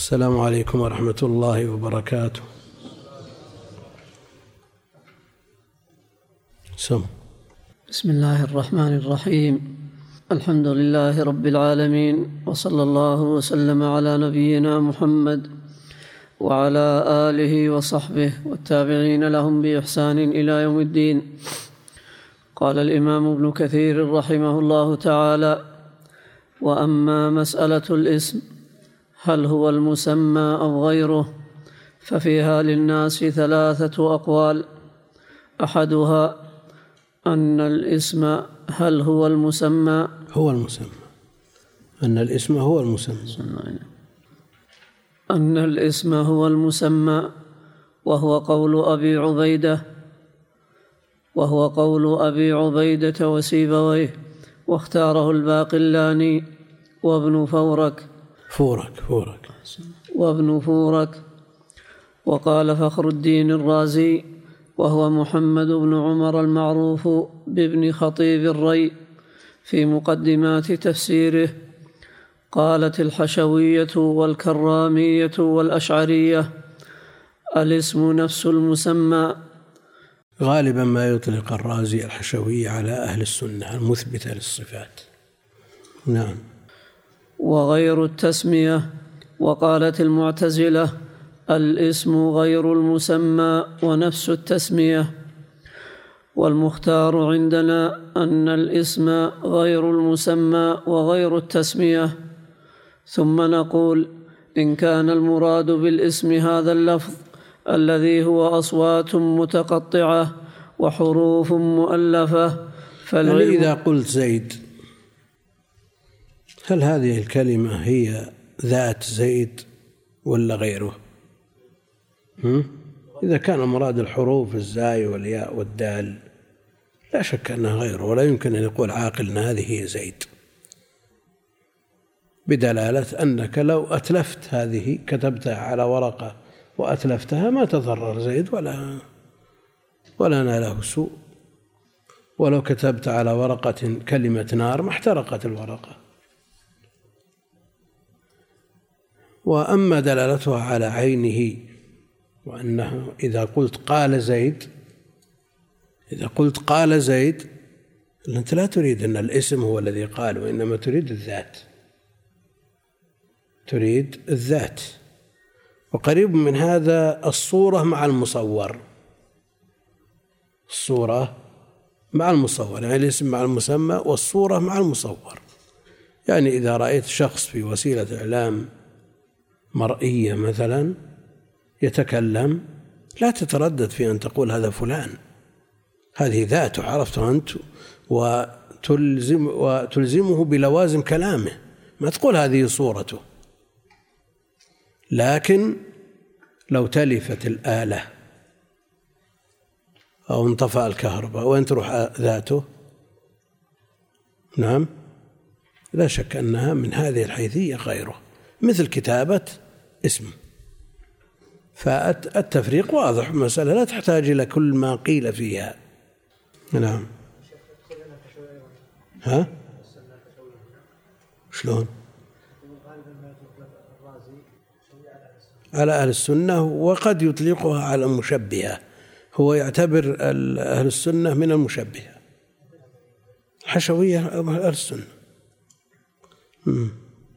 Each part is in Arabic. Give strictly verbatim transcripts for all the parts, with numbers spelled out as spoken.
السلام عليكم ورحمة الله وبركاته. سم. بسم الله الرحمن الرحيم. الحمد لله رب العالمين، وصلى الله وسلم على نبينا محمد وعلى آله وصحبه والتابعين لهم بإحسان إلى يوم الدين. قال الإمام ابن كثير رحمه الله تعالى: وأما مسألة الاسم هل هو المسمى أو غيره ففيها للناس ثلاثة أقوال. أحدها أن الاسم هل هو المسمى هو المسمى أن الاسم هو المسمى أن الاسم هو المسمى وهو قول أبي عبيدة وهو قول أبي عبيدة وسيبويه، واختاره الباقلاني وابن فورك فورك فورك وابن فورك وقال فخر الدين الرازي وهو محمد بن عمر المعروف بابن خطيب الري في مقدمات تفسيره: قالت الحشوية والكرامية والأشعرية: الاسم نفس المسمى. غالبا ما يطلق الرازي الحشوية على أهل السنة المثبتة للصفات. نعم. وغير التسمية. وقالت المعتزلة: الاسم غير المسمى ونفس التسمية. والمختار عندنا أن الاسم غير المسمى وغير التسمية. ثم نقول: إن كان المراد بالاسم هذا اللفظ الذي هو أصوات متقطعة وحروف مؤلفة فالعلم. يعني إذا قلت زيد، هل هذه الكلمة هي ذات زيد ولا غيره؟ هم؟ إذا كان مراد الحروف الزاي والياء والدال لا شك أنها غيره، ولا يمكن أن يقول عاقل أن هذه هي زيد، بدلالة أنك لو أتلفت هذه كتبتها على ورقة وأتلفتها ما تضرر زيد ولا ولا ناله سوء، ولو كتبت على ورقة كلمة نار ما احترقت الورقة. وأما دلالتها على عينه، وأنه إذا قلت قال زيد إذا قلت قال زيد أنت لا تريد أن الاسم هو الذي قال، وإنما تريد الذات تريد الذات وقريب من هذا الصورة مع المصور الصورة مع المصور يعني الاسم مع المسمى والصورة مع المصور. يعني إذا رأيت شخص في وسيلة إعلام مرئية مثلا يتكلم لا تتردد في أن تقول هذا فلان، هذه ذاته عرفته أنت، وتلزم وتلزمه بلوازم كلامه، ما تقول هذه صورته. لكن لو تلفت الآلة أو انطفأ الكهرباء وين تروح ذاته؟ نعم، لا شك أنها من هذه الحيثية غيره، مثل كتابة اسم. فالتفريق واضح، مسألة لا تحتاج إلى كل ما قيل فيها. نعم. ها؟ شلون؟ على أهل السنة، وقد يطلقها على المشبهة، هو يعتبر أهل السنة من المشبهة، حشوية أهل السنة. م.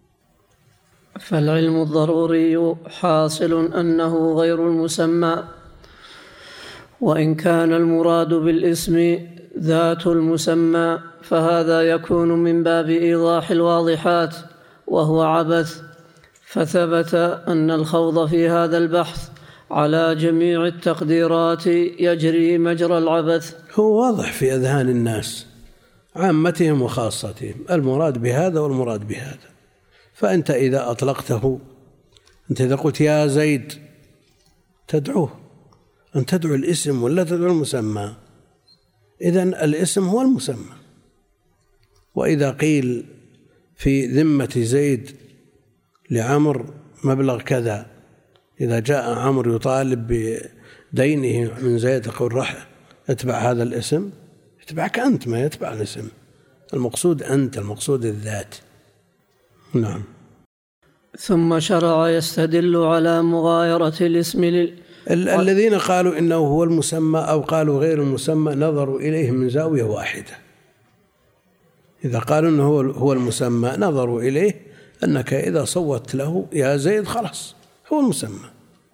فالعلم الضروري حاصل أنه غير المسمى، وإن كان المراد بالاسم ذات المسمى فهذا يكون من باب إيضاح الواضحات وهو عبث. فثبت أن الخوض في هذا البحث على جميع التقديرات يجري مجرى العبث. هو واضح في أذهان الناس عامتهم وخاصتهم المراد بهذا والمراد بهذا. فأنت إذا أطلقته، أنت إذا قلت يا زيد تدعوه، أن تدعو الاسم ولا تدعو المسمى؟ إذن الاسم هو المسمى. وإذا قيل في ذمة زيد لعمر مبلغ كذا، إذا جاء عمر يطالب بدينه من زيد تقول رح اتبع هذا الاسم، اتبعك أنت ما يتبع الاسم، المقصود أنت، المقصود الذات. نعم. ثم شرع يستدل على مغايرة الاسم لل... ال- الذين قالوا إنه هو المسمى أو قالوا غير المسمى نظروا إليه من زاوية واحدة. إذا قالوا إنه هو المسمى نظروا إليه أنك إذا صوت له يا زيد خلاص هو المسمى،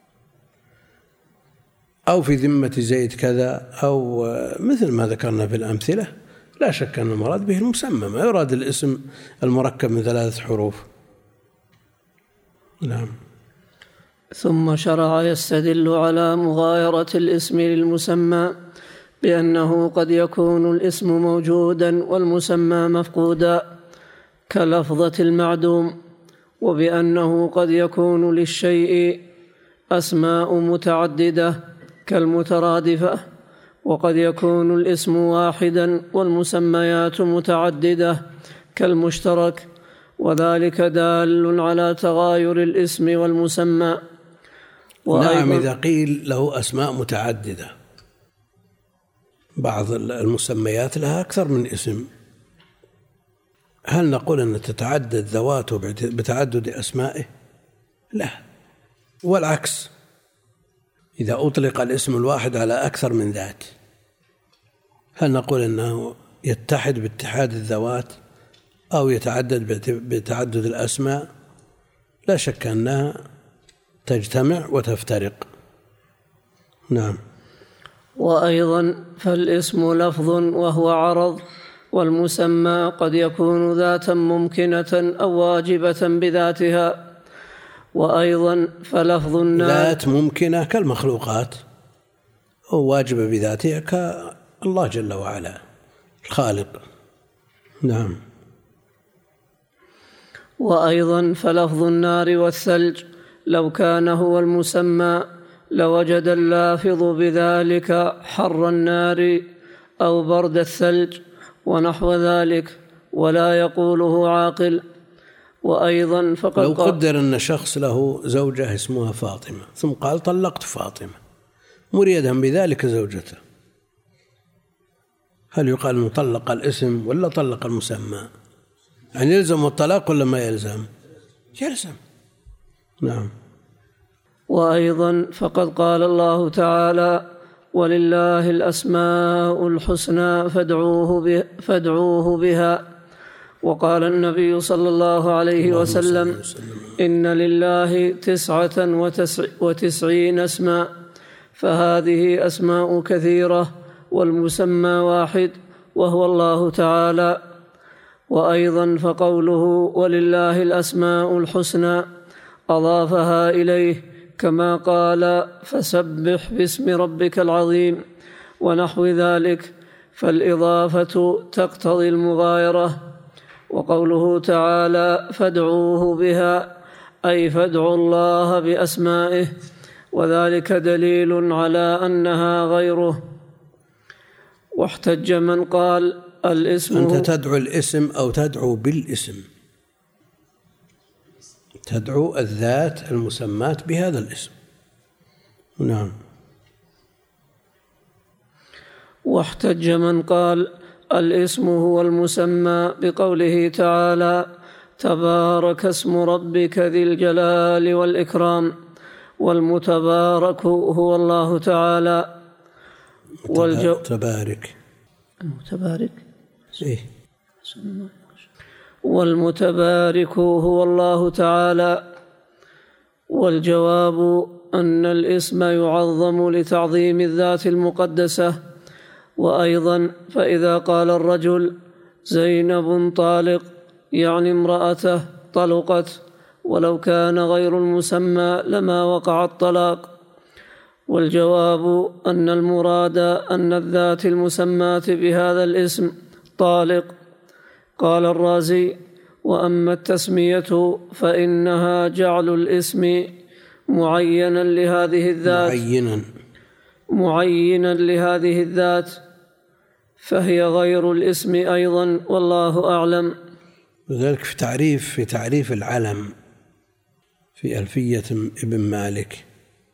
أو في ذمة زيد كذا، أو مثل ما ذكرنا في الأمثلة. لا شك أن المراد به المسمى، ما يراد الاسم المركب من ثلاثة حروف. نعم. ثم شرع يستدل على مغايرة الاسم للمسمى بأنه قد يكون الاسم موجودا والمسمى مفقودا كلفظة المعدوم، وبأنه قد يكون للشيء أسماء متعددة كالمترادفة، وقد يكون الاسم واحدا والمسميات متعددة كالمشترك، وذلك دال على تغاير الاسم والمسمى. نعم، إذا قيل له أسماء متعددة، بعض المسميات لها أكثر من اسم، هل نقول أن تتعدد ذواته بتعدد أسمائه؟ لا، والعكس، إذا أطلق الاسم الواحد على أكثر من ذات هل نقول أنه يتحد باتحاد الذوات أو يتعدد بتعدد الأسماء؟ لا شك أنها تجتمع وتفترق. نعم. وأيضا فالاسم لفظ وهو عرض، والمسمى قد يكون ذاتا ممكنة أو واجبة بذاتها. وأيضا فلفظ ذات ممكنة كالمخلوقات وواجبة بذاتها كالله جل وعلا الخالق. نعم. وأيضا فلفظ النار والثلج لو كان هو المسمى لوجد اللافظ بذلك حر النار أو برد الثلج ونحو ذلك، ولا يقوله عاقل. وأيضا فقد لو قدر أن شخص له زوجة اسمها فاطمة ثم قال طلقت فاطمة مريدا بذلك زوجته، هل يقال أنه طلق الاسم ولا طلق المسمى؟ يعني يلزم الطلاق ولا ما يلزم؟ يلزم. نعم. وأيضا فقد قال الله تعالى ولله الأسماء الحسنى فادعوه, فادعوه بها. وقال النبي صلى الله عليه وسلم إن لله تسعة وتسعين اسما، فهذه أسماء كثيرة والمسمى واحد وهو الله تعالى. وأيضا فقوله ولله الأسماء الحسنى أضافها إليه كما قال فسبح باسم ربك العظيم ونحو ذلك، فالإضافة تقتضي المغايرة. وقوله تعالى فادعوه بها أي فادعوا الله بأسمائه، وذلك دليل على أنها غيره. واحتج من قال الاسم أنت تدعو الاسم أو تدعو بالاسم؟ تدعو الذات المسماة بهذا الاسم. نعم. واحتج من قال الاسم هو المسمى بقوله تعالى تبارك اسم ربك ذي الجلال والإكرام، والمتبارك هو الله تعالى. والجو... تبارك المتبارك إيه؟ والمتبارك هو الله تعالى. والجواب أن الاسم يعظم لتعظيم الذات المقدسة. وأيضا فإذا قال الرجل زينب طالق يعني امرأته طلقت، ولو كان غير المسمى لما وقع الطلاق. والجواب أن المراد أن الذات المسماة بهذا الاسم طالق. قال الرازي وأما التسمية فإنها جعل الاسم معينا لهذه الذات معينا معينا لهذه الذات، فهي غير الاسم أيضا، والله أعلم. وذلك في تعريف في تعريف العلم في ألفية ابن مالك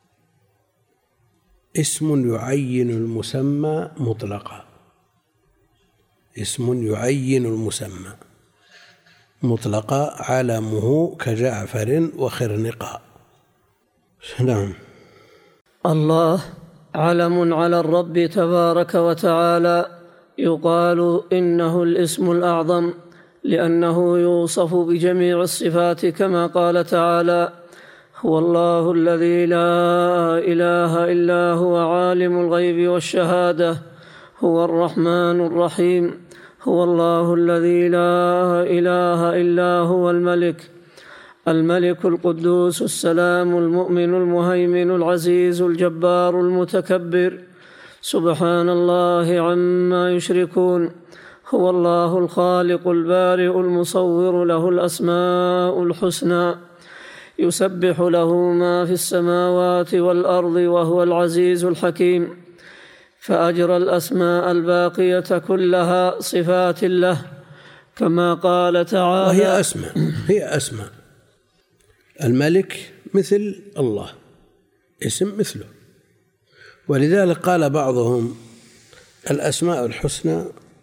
اسم يعين المسمى مطلقا، اسم يعين المسمى مطلقة علمه كجعفر وخرنقة. نعم. الله علم على الرب تبارك وتعالى، يقال إنه الاسم الأعظم لأنه يوصف بجميع الصفات، كما قال تعالى: هو الله الذي لا إله إلا هو عالم الغيب والشهادة هو الرحمن الرحيم. هو الله الذي لا إله إلا هو الملك الملك القدوس السلام المؤمن المهيمن العزيز الجبار المتكبر، سبحان الله عما يشركون. هو الله الخالق البارئ المصور، له الأسماء الحسنى، يسبح له ما في السماوات والأرض، وهو العزيز الحكيم. فأجرى الأسماء الباقية كلها صفات له، كما قال تعالى: وهي أسماء هي أسماء الملك مثل الله، اسم مثله. ولذلك قال بعضهم: الأسماء الحسنى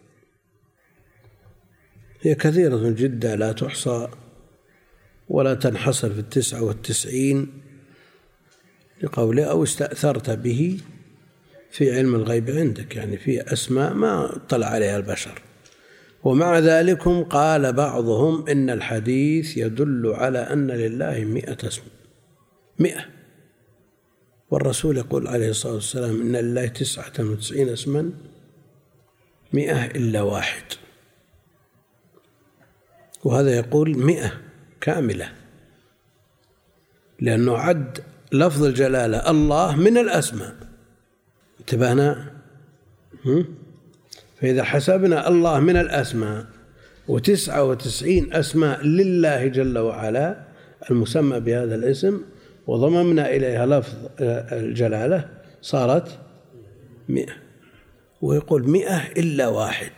هي كثيرة جدا لا تحصى ولا تنحصر في التسعة والتسعين، لقوله: أو استأثرت به في علم الغيب عندك، يعني في أسماء ما اطلع عليها البشر. ومع ذلك قال بعضهم إن الحديث يدل على أن لله مئة اسم، مئة، والرسول يقول عليه الصلاة والسلام: إن لله تسعة وتسعين اسما مئة إلا واحد. وهذا يقول مئة كاملة، لأنه عد لفظ الجلالة الله من الأسماء. انتبهنا؟ فإذا حسبنا الله من الأسماء وتسعة وتسعين أسماء لله جل وعلا المسمى بهذا الاسم، وضممنا إليها لفظ الجلالة، صارت مئة. ويقول مئة إلا واحد.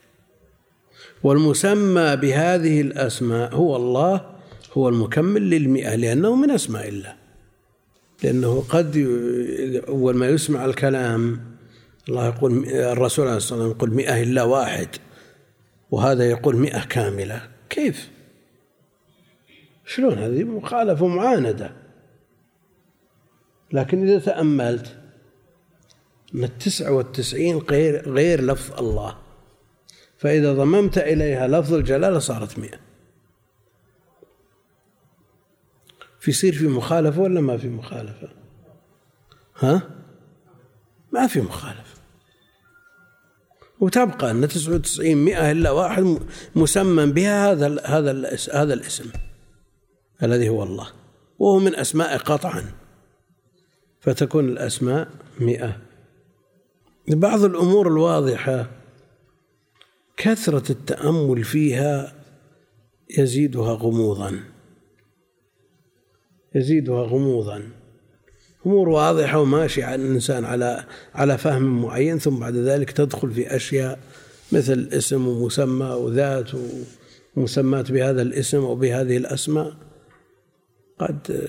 والمسمى بهذه الأسماء هو الله، هو المكمل للمئة، لأنه من أسماء الله. لأنه قد أول ما يسمع الكلام الله يقول، الرسول عليه الصلاة والسلام يقول مئة إلا واحد، وهذا يقول مئة كاملة. كيف؟ شلون؟ هذه مخالفة ومعاندة. لكن إذا تأملت أن التسعة والتسعين غير, غير لفظ الله، فإذا ضممت إليها لفظ الجلالة صارت مئة. في يصير في مخالفة ولا ما في مخالفة؟ ها؟ ما في مخالفة. وتبقى أن تسعة وتسعين مئة إلا واحد مسمى بها هذا هذا هذا الاسم الذي هو الله، وهو من أسماء قطعا، فتكون الأسماء مئة. بعض الأمور الواضحة كثرة التأمل فيها يزيدها غموضا يزيدها غموضا أمور واضحة وماشي على الإنسان على على فهم معين، ثم بعد ذلك تدخل في أشياء مثل اسم ومسمى وذات ومسمات بهذا الاسم وبهذه الأسماء، قد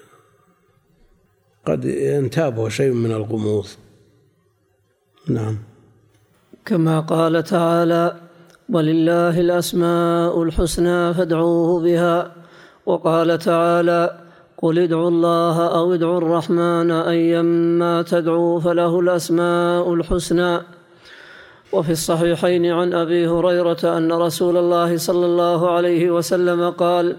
قد ينتابه شيء من الغموض. نعم. كما قال تعالى: ولله الأسماء الحسنى فادعوه بها. وقال تعالى: قل ادعوا الله أو ادعوا الرحمن أيما تدعوا فله الأسماء الحسنى. وفي الصحيحين عن أبي هريرة أن رسول الله صلى الله عليه وسلم قال: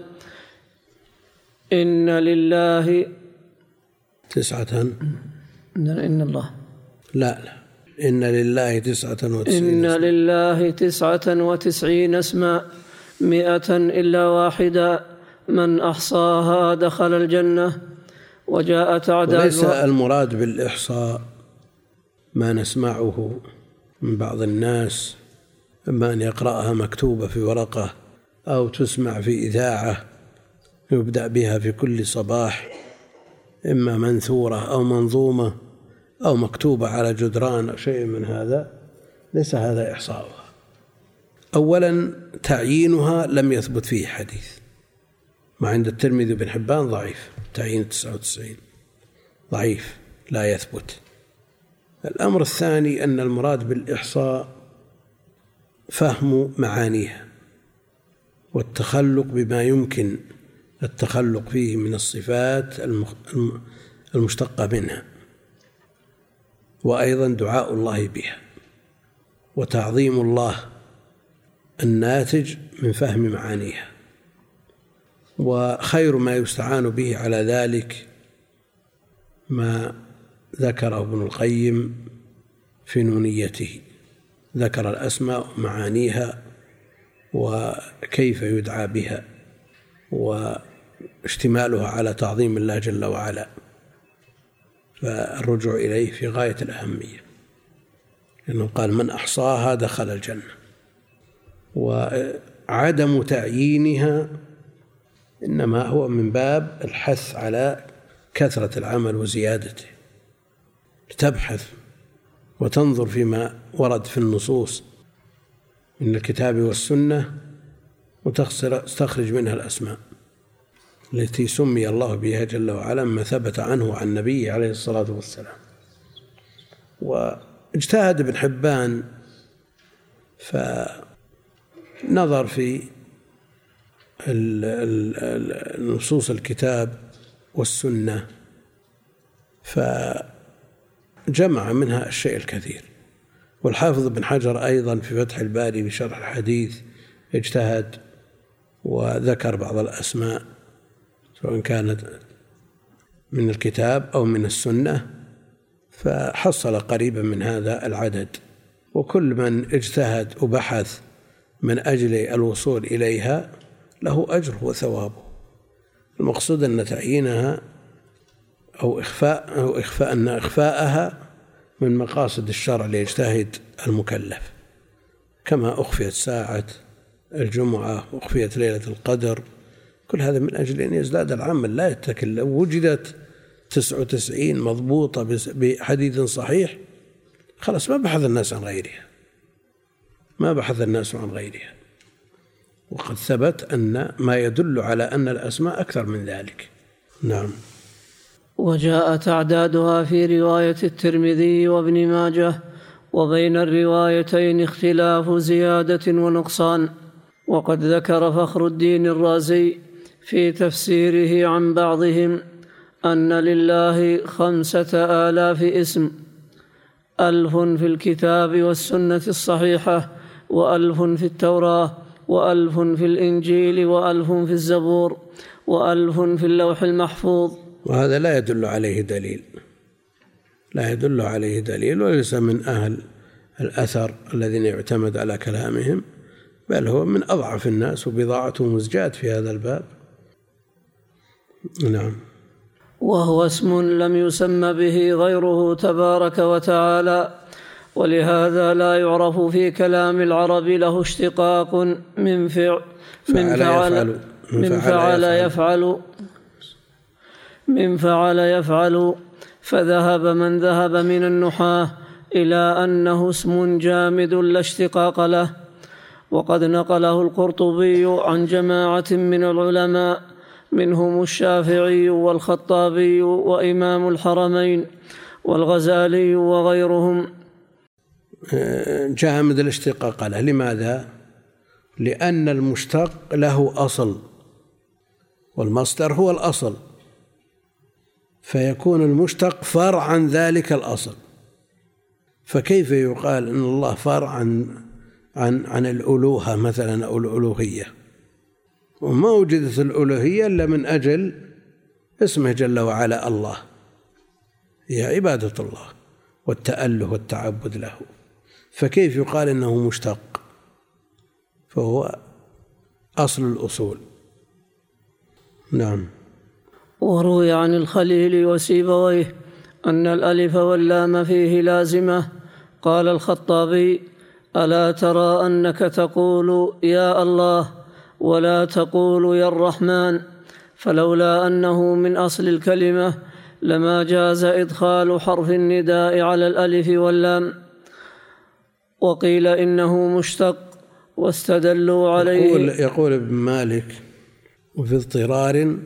إن لله تسعة إن الله لا لا إن لله تسعة وتسعين إن لله تسعة وتسعين اسما مئة إلا واحدا من أحصاها دخل الجنة. وجاء تعداد. وليس المراد بالإحصاء ما نسمعه من بعض الناس، إما أن يقرأها مكتوبة في ورقة أو تسمع في إذاعة يبدأ بها في كل صباح، إما منثورة أو منظومة أو مكتوبة على جدران أو شيء من هذا، ليس هذا إحصاؤها. أولا تعيينها لم يثبت فيه حديث، ما عند الترمذي بن حبان ضعيف، تعيين تسعة وتسعين ضعيف لا يثبت. الأمر الثاني أن المراد بالإحصاء فهم معانيها والتخلق بما يمكن التخلق فيه من الصفات المشتقة منها، وأيضا دعاء الله بها، وتعظيم الله الناتج من فهم معانيها. وخير ما يستعان به على ذلك ما ذكره ابن القيم في نونيته، ذكر الأسماء ومعانيها وكيف يدعى بها واشتمالها على تعظيم الله جل وعلا، فالرجوع إليه في غاية الأهمية، لأنه قال من أحصاها دخل الجنة. وعدم تعيينها إنما هو من باب الحث على كثرة العمل وزيادته، تبحث وتنظر فيما ورد في النصوص من الكتاب والسنة وتستخرج منها الأسماء التي سمي الله بها جل وعلا ما ثبت عنه عن النبي عليه الصلاة والسلام. واجتهد ابن حبان فنظر في نصوص الكتاب والسنة فجمع منها الشيء الكثير. والحافظ ابن حجر أيضا في فتح الباري بشرح الحديث اجتهد وذكر بعض الأسماء سواء كانت من الكتاب أو من السنة، فحصل قريبا من هذا العدد. وكل من اجتهد وبحث من أجل الوصول إليها له أجر وثوابه. المقصود أن تعيينها أو إخفاء أو إخفاء أن إخفاءها من مقاصد الشرع ليجتهد المكلف، كما أخفيت ساعة الجمعة وأخفيت ليلة القدر، كل هذا من أجل أن يزداد العمل لا يتكل. لو وجدت تسعة وتسعين مضبوطة بحديث صحيح خلاص ما بحث الناس عن غيرها، ما بحث الناس عن غيرها. وقد ثبت أن ما يدل على أن الأسماء أكثر من ذلك. نعم. وجاء تعدادها في رواية الترمذي وابن ماجه، وبين الروايتين اختلاف زيادة ونقصان. وقد ذكر فخر الدين الرازي في تفسيره عن بعضهم أن لله خمسة آلاف اسم، ألف في الكتاب والسنة الصحيحة، وألف في التوراة، وألف في الإنجيل، وألف في الزبور، وألف في اللوح المحفوظ. وهذا لا يدل عليه دليل، لا يدل عليه دليل، وليس من أهل الأثر الذين يعتمد على كلامهم، بل هو من أضعف الناس وبضاعته مزجاة في هذا الباب. نعم. وهو اسم لم يسم به غيره تبارك وتعالى، ولهذا لا يعرف في كلام العرب له اشتقاق من فعل من فعل من فعل يفعل من فعل يفعل فذهب من ذهب من النحاة إلى أنه اسم جامد لا اشتقاق له. وقد نقله القرطبي عن جماعة من العلماء منهم الشافعي والخطابي وإمام الحرمين والغزالي وغيرهم. جامد الاشتقاق له. لماذا؟ لأن المشتق له أصل، والمصدر هو الأصل، فيكون المشتق فرع عن ذلك الأصل. فكيف يقال أن الله فرع عن عن عن الألوهة مثلا أو الألوهية؟ وما وجدت الألوهية إلا من أجل اسمه جل وعلا الله، هي عبادة الله والتأله والتعبد له، فكيف يقال إنه مشتق؟ فهو أصل الأصول. نعم. وروي عن الخليل وسيبويه أن الألف واللام فيه لازمة. قال الخطابي: ألا ترى أنك تقول يا الله ولا تقول يا الرحمن؟ فلولا أنه من أصل الكلمة لما جاز إدخال حرف النداء على الألف واللام. وقيل إنه مشتق واستدلوا عليه. يقول, يقول ابن مالك: وفي اضطرار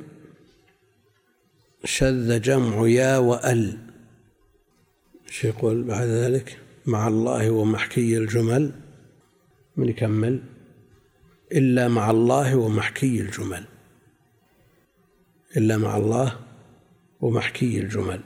شذ جمع يا وأل. ايش يقول بعد ذلك؟ مع الله ومحكي الجمل. من يكمل؟ إلا مع الله ومحكي الجمل، إلا مع الله ومحكي الجمل.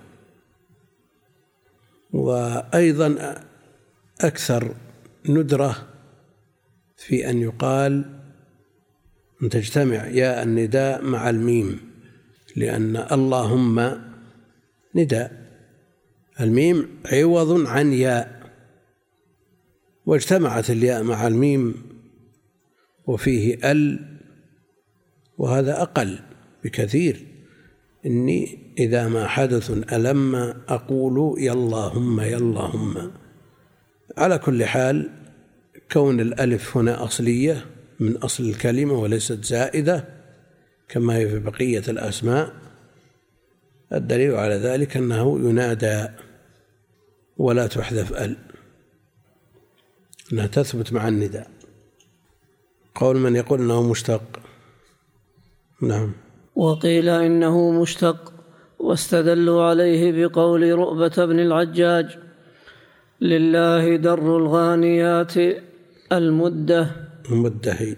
وأيضا أكثر ندرة في أن يقال أن تجتمع ياء النداء مع الميم، لأن اللهم نداء، الميم عوض عن ياء، واجتمعت الياء مع الميم وفيه ال، وهذا أقل بكثير. إني إذا ما حدث ألم أقول يا اللهم يا اللهم. على كل حال، كون الألف هنا أصلية من أصل الكلمة وليست زائدة كما هي في بقية الأسماء، الدليل على ذلك أنه ينادى ولا تحذف ال، أنها تثبت مع النداء. قول من يقول أنه مشتق. نعم. وقيل إنه مشتق، واستدلوا عليه بقول رؤبة بن العجاج: لله در الغانيات المدة المدهي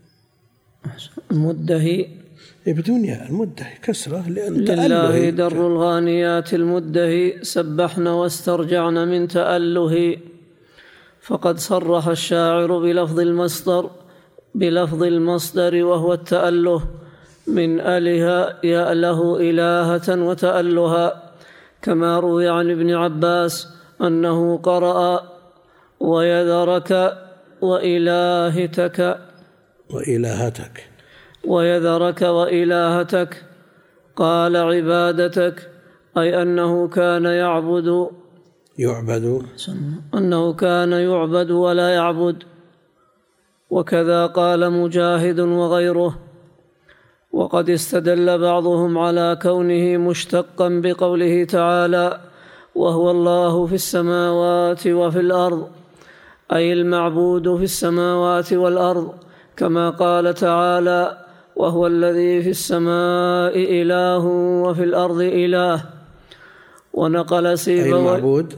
المدهي بدون ياء، المدهي كسرة، لأن لله در الغانيات المدهي سبحن واسترجعن من تأله. فقد صرح الشاعر بلفظ المصدر بلفظ المصدر وهو التأله من أله يأله إلهة وتألها، كما روي عن ابن عباس أنه قرأ ويذرك وإلهتك وإلهتك ويذرك وإلهتك، قال عبادتك، أي أنه كان يعبد يعبد أنه كان يعبد ولا يعبد. وكذا قال مجاهد وغيره. وقد استدل بعضهم على كونه مشتقا بقوله تعالى: وهو الله في السماوات وفي الأرض، أي المعبود في السماوات والأرض، كما قال تعالى: وهو الذي في السماء إله وفي الأرض إله. ونقل سيبويه أي المعبود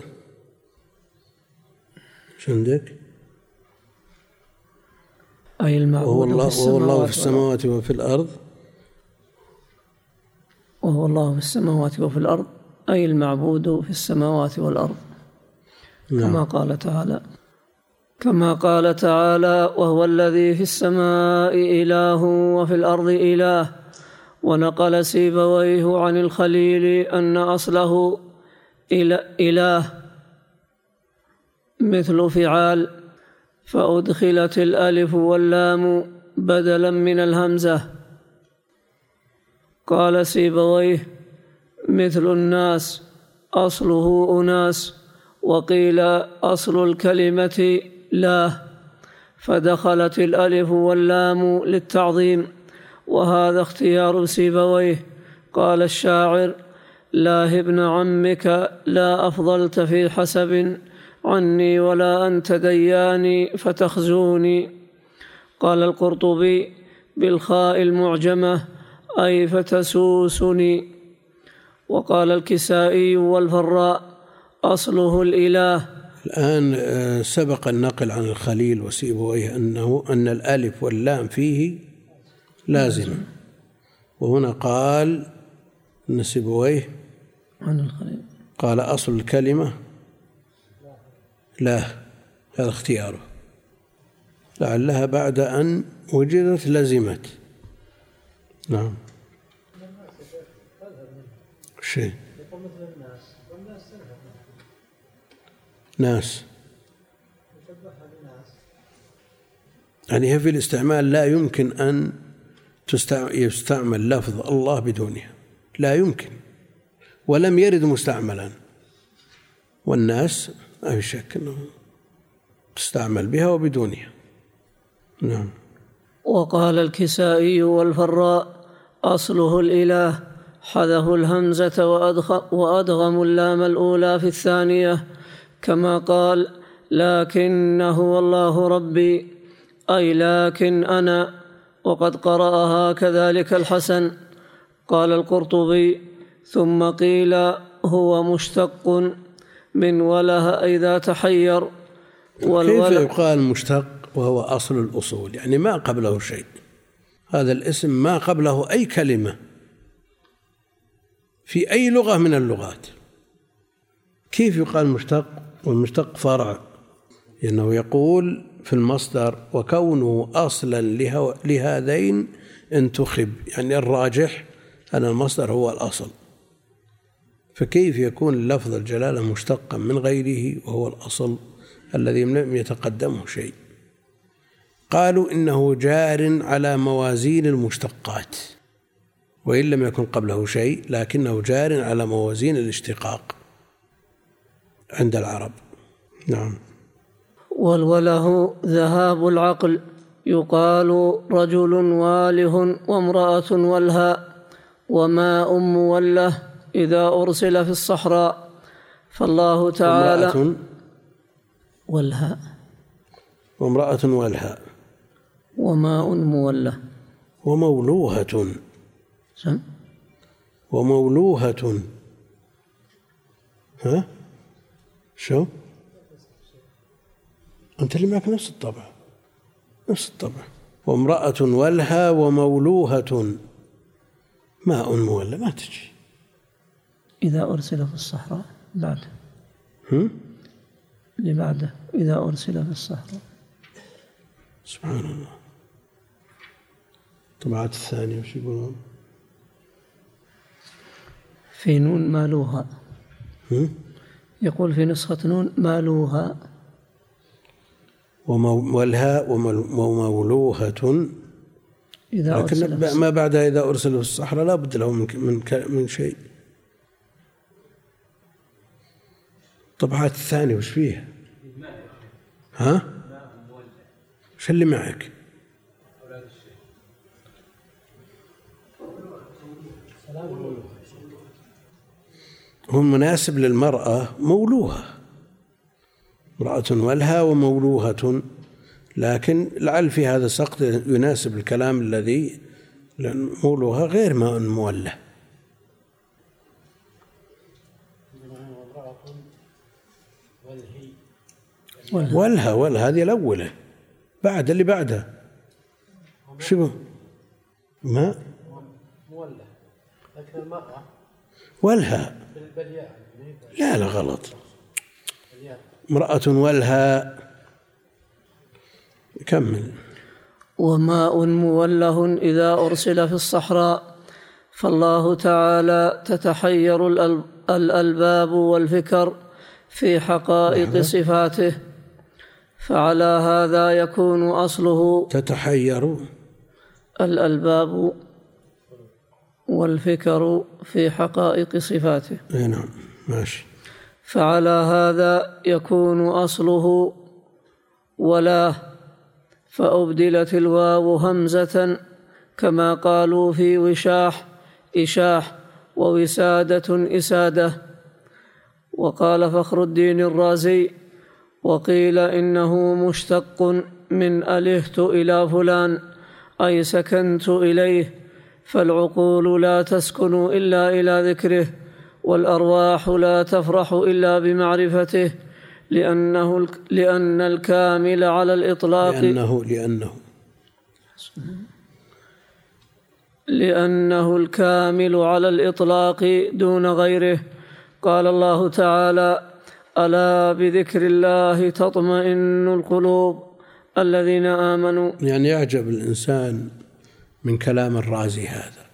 شندك أي المعبود وهو الله, في وهو الله في السماوات السماوات وفي الأرض وهو الله في السماوات وفي الأرض، أي المعبود في السماوات والأرض. نعم. كما قال تعالى كما قال تعالى: وهو الذي في السماء إله وفي الأرض إله. ونقل سيبويه عن الخليل أن أصله إله مثل فعال، فأدخلت الألف واللام بدلا من الهمزة. قال سيبويه: مثل الناس أصله أناس، وقيل أصل الكلمة لا، فدخلت الألف واللام للتعظيم، وهذا اختيار سيبويه. قال الشاعر: لا ابن عمك لا أفضلت في حسب عني، ولا أنت دياني فتخزوني. قال القرطبي: بالخاء المعجمة، أي فتسوسني. وقال الكسائي والفراء: أصله الإله. الآن سبق النقل عن الخليل وسيبويه أنه أن الألف واللام فيه لازم، وهنا قال أن سيبويه عن الخليل قال أصل الكلمة لا، هذا اختياره، لعلها بعد أن وجدت لزمت. نعم. شيء ناس يعني هي في الاستعمال لا يمكن أن يستعمل لفظ الله بدونها، لا يمكن، ولم يرد مستعملا. والناس ما في شك أنه تستعمل بها وبدونها. نعم. وقال الكسائي والفراء: أصله الإله، حذفوا الهمزة وأدغموا اللام الأولى في الثانية، كما قال: لكن هو الله ربي، أي لكن أنا. وقد قرأها كذلك الحسن. قال القرطبي: ثم قيل هو مشتق من وله إذا تحير. كيف يقال مشتق وهو أصل الأصول، يعني ما قبله شيء. هذا الاسم ما قبله أي كلمة في أي لغة من اللغات. كيف يقال مشتق والمشتق فرع؟ لأنه يقول في المصدر وكونه أصلا لهذين انتخب، يعني الراجح أن المصدر هو الأصل، فكيف يكون لفظ الجلالة مشتقا من غيره وهو الأصل الذي لم يتقدمه شيء؟ قالوا إنه جار على موازين المشتقات، وإن لم يكن قبله شيء لكنه جار على موازين الاشتقاق عند العرب. نعم. والوله ذهاب العقل، يقال رجل واله وامرأة ولها وماء موله إذا أرسل في الصحراء. فالله تعالى امرأة والها وامرأة والها وماء موله ومولوهة سم ومولوهة ها شو أنت اللي معك نفس الطبع نفس الطبع وامرأة ولها ومولوهة ماء مولى ما تجي إذا أرسل في الصحراء بعده هم؟ اللي بعده إذا أرسل في الصحراء. سبحان الله. طبعات الثانية وش يقولون؟ في نون مالوها. هم؟ يقول في نسخة نون مالوها ومولها ومولوهة، إذا لكن ما بعدها إذا أرسل في الصحراء لا بد له من من من شيء. طبعات الثانية وش فيها؟ ها؟ وش اللي معك؟ هو مناسب للمرأة مولوها، امرأة ولها ومولوهة، لكن لعل في هذا سقط يناسب الكلام الذي لأن مولوها غير ماء مولى. ولها ولها هذه الأولى بعد اللي بعدها شو ماء مولى، لكن المرأة ولها لا لا غلط. امرأة ولها كمل. وماء موله إذا أرسل في الصحراء. فالله تعالى تتحير الألباب والفكر في حقائق صفاته، فعلى هذا يكون أصله تتحير الألباب والفكر في حقائق صفاته. نعم ماشي. فعلى هذا يكون أصله ولا، فأبدلت الواو همزة كما قالوا في وشاح إشاح ووسادة إسادة. وقال فخر الدين الرازي وقيل إنه مشتق من ألهت إلى فلان أي سكنت إليه، فالعقول لا تسكن إلا إلى ذكره، والأرواح لا تفرح إلا بمعرفته، لأنه لأن الكامل على الإطلاق لأنه لأنه لأنه الكامل على الإطلاق دون غيره. قال الله تعالى ألا بذكر الله تطمئن القلوب الذين آمنوا. يعني يعجب الإنسان من كلام الرازي هذا،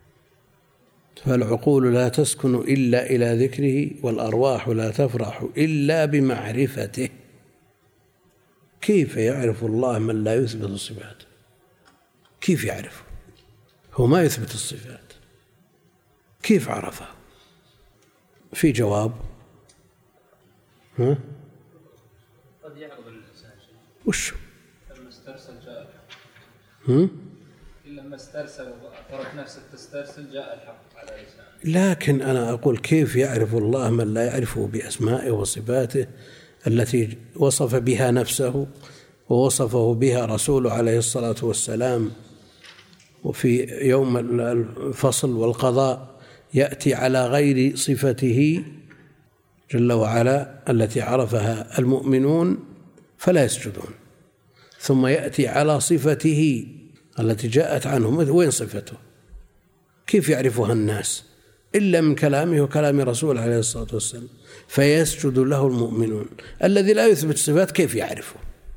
فالعقول لا تسكن إلا إلى ذكره والأرواح لا تفرح إلا بمعرفته. كيف يعرف الله من لا يثبت الصفات؟ كيف يعرفه؟ هو ما يثبت الصفات، كيف عرفه؟ في جواب؟ ها؟ قد يعرض الإنسان شيء. وش؟ لما استرسل جاء الحق. هم؟ لما استرسل وترك نفسه تسترسل جاء الحق على لسانه. لكن أنا أقول كيف يعرف الله من لا يعرفه بأسمائه وصفاته التي وصف بها نفسه ووصفه بها رسوله عليه الصلاة والسلام، وفي يوم الفصل والقضاء يأتي على غير صفته جل وعلا التي عرفها المؤمنون فلا يسجدون. ثم يأتي على صفته التي جاءت عنه. وين صفته؟ كيف يعرفها الناس إلا من كلامه وكلام رسوله عليه الصلاة والسلام؟ فيسجد له المؤمنون. الذي لا يثبت صفات كيف يعرفه؟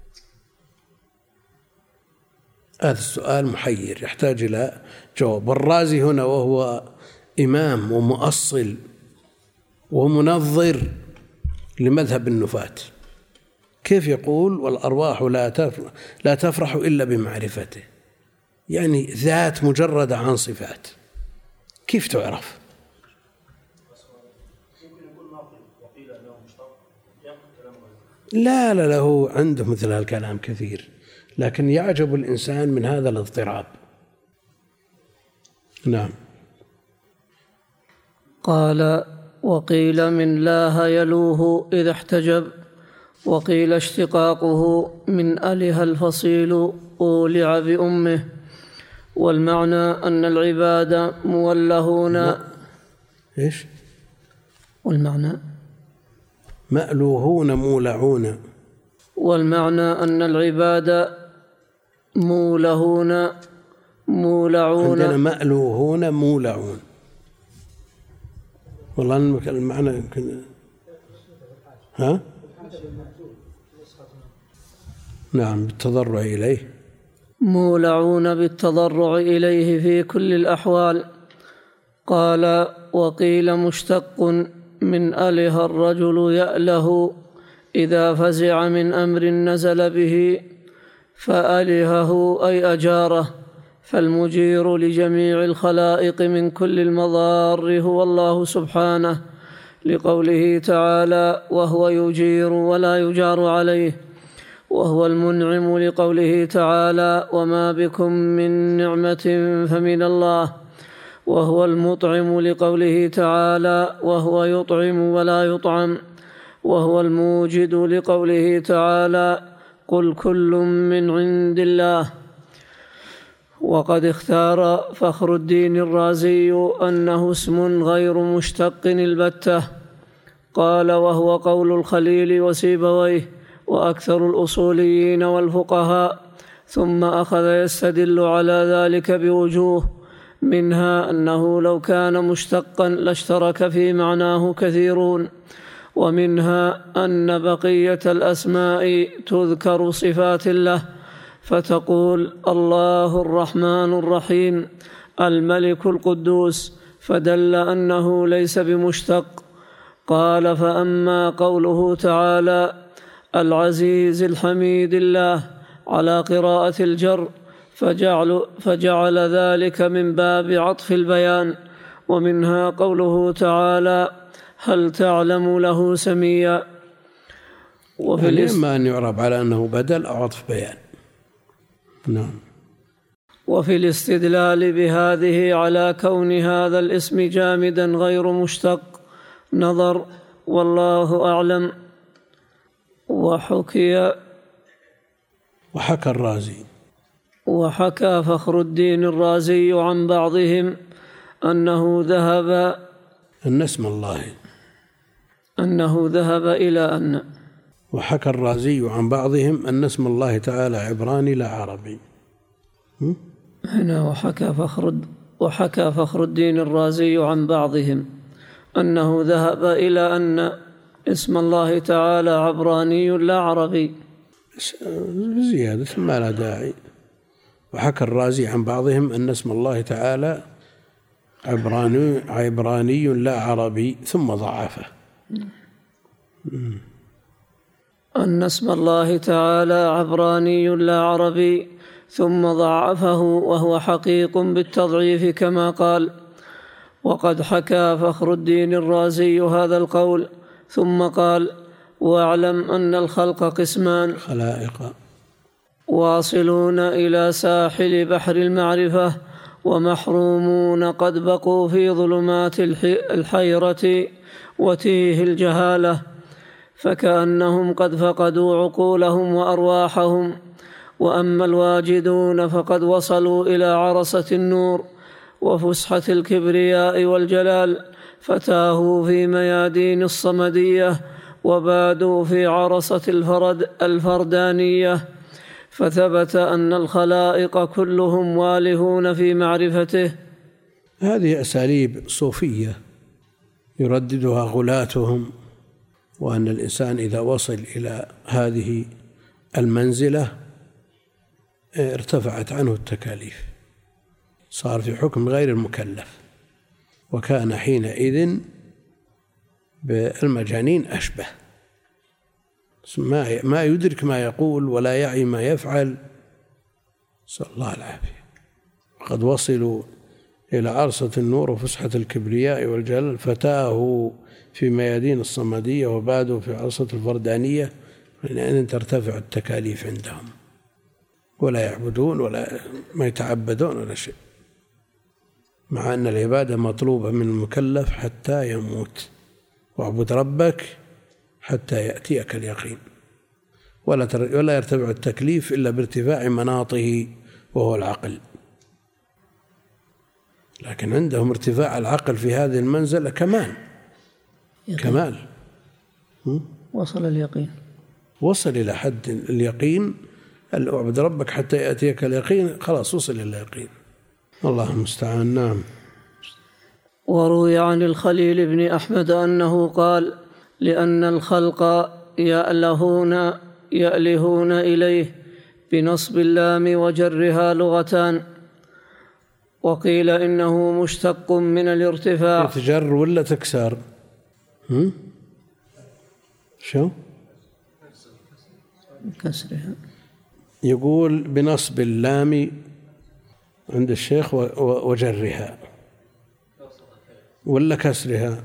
هذا السؤال محير يحتاج إلى جواب. الرازي هنا وهو إمام ومؤصل ومنظر لمذهب النفاة كيف يقول والأرواح لا تفرح إلا بمعرفته؟ يعني ذات مجردة عن صفات كيف تعرف؟ لا لا له عنده مثل هالكلام كثير، لكن يعجب الإنسان من هذا الاضطراب. نعم. قال: وقيل من لاه يلوه إذا احتجب، وقيل اشتقاقه من أله الفصيل أولع بأمه، والمعنى أن العباد مولهون. إيش؟ والمعنى مألوهون مولعون. والمعنى أن العباد مولهون مولعون. عندنا مألوهون مولعون. والله المعنى يمكن ها؟ نعم بالتضرع إليه. مولعون بالتضرع إليه في كل الأحوال. قال: وقيل مشتق من أله الرجل يأله إذا فزع من أمر نزل به، فألهه أي أجاره، فالمجير لجميع الخلائق من كل المضار هو الله سبحانه، لقوله تعالى: وهو يجير ولا يجار عليه. وهو المنعم لقوله تعالى: وما بكم من نعمة فمن الله. وهو المطعم لقوله تعالى: وهو يطعم ولا يطعم. وهو الموجد لقوله تعالى: قل كل من عند الله. وقد اختار فخر الدين الرازي أنه اسم غير مشتق البتة. قال: وهو قول الخليل وسيبويه وأكثر الأصوليين والفقهاء. ثم أخذ يستدل على ذلك بوجوه، منها أنه لو كان مشتقا لاشترك في معناه كثيرون، ومنها أن بقية الأسماء تذكر صفات له، فتقول: الله الرحمن الرحيم، الملك القدوس، فدل أنه ليس بمشتق. قال: فأما قوله تعالى: العزيز الحميد الله، على قراءة الجر، فجعل, فجعل ذلك من باب عطف البيان. ومنها قوله تعالى: هل تعلم له سميا. وفي يعني إما أن يعرب على أنه بدل أو عطف بيان. نعم. وفي الاستدلال بهذه على كون هذا الاسم جامدا غير مشتق نظر، والله أعلم. وحكي وحكى الرازي وحكى فخر الدين الرازي عن بعضهم أنه ذهب أن اسم الله أنه ذهب إلى أن وحكى الرازي عن بعضهم أن اسم الله تعالى عبراني لا عربي. هنا وحكى فخر وحكى فخر الدين الرازي عن بعضهم أنه ذهب إلى أن اسم الله تعالى عبراني لا عربي، بزيادة ما لا داعي. وحكى الرازي عن بعضهم أن اسم الله تعالى عبراني, عبراني لا عربي، ثم ضعفه. أن اسم الله تعالى عبراني لا عربي، ثم ضعفه، وهو حقيق بالتضعيف كما قال. وقد حكى فخر الدين الرازي هذا القول، ثم قال: واعلم أن الخلق قسمان: خلائق واصلون إلى ساحل بحر المعرفة، ومحرومون قد بقوا في ظلمات الحيرة وتيه الجهالة، فكأنهم قد فقدوا عقولهم وأرواحهم. وأما الواجدون فقد وصلوا إلى عرصة النور وفسحة الكبرياء والجلال، فتاهوا في ميادين الصمدية، وبادوا في عرصة الفرد الفردانية، فثبت أن الخلائق كلهم والهون في معرفته. هذه أساليب صوفية يرددها غلاتهم، وأن الإنسان إذا وصل إلى هذه المنزلة ارتفعت عنه التكاليف، صار في حكم غير المكلف، وكان حينئذ بالمجانين أشبه، ما يدرك ما يقول ولا يعي ما يفعل، نسأل الله العافية. وقد وصلوا إلى عرصة النور وفسحة الكبرياء والجلال، فتاهوا في ميادين الصمدية وبعدوا في عرصة الفردانية، لأن ترتفع التكاليف عندهم، ولا يعبدون ولا ما يتعبدون ولا شيء، مع أن العبادة مطلوبة من المكلف حتى يموت. واعبد ربك حتى يأتيك اليقين، ولا ولا يرتفع التكليف إلا بارتفاع مناطه وهو العقل. لكن عندهم ارتفاع العقل في هذه المنزلة كمال كمال وصل اليقين، وصل إلى حد اليقين. اعبد ربك حتى يأتيك اليقين، خلاص وصل إلى اليقين. الله المستعان. نعم. وروي عن الخليل بن أحمد أنه قال: لأن الخلق يألهون يألهون إليه بنصب اللام وجرها لغتان، وقيل إنه مشتق من الارتفاع. تجر ولا تكسر؟ هم؟ شو؟ كسرها. يقول بنصب اللام عند الشيخ وجرها، ولا كسرها؟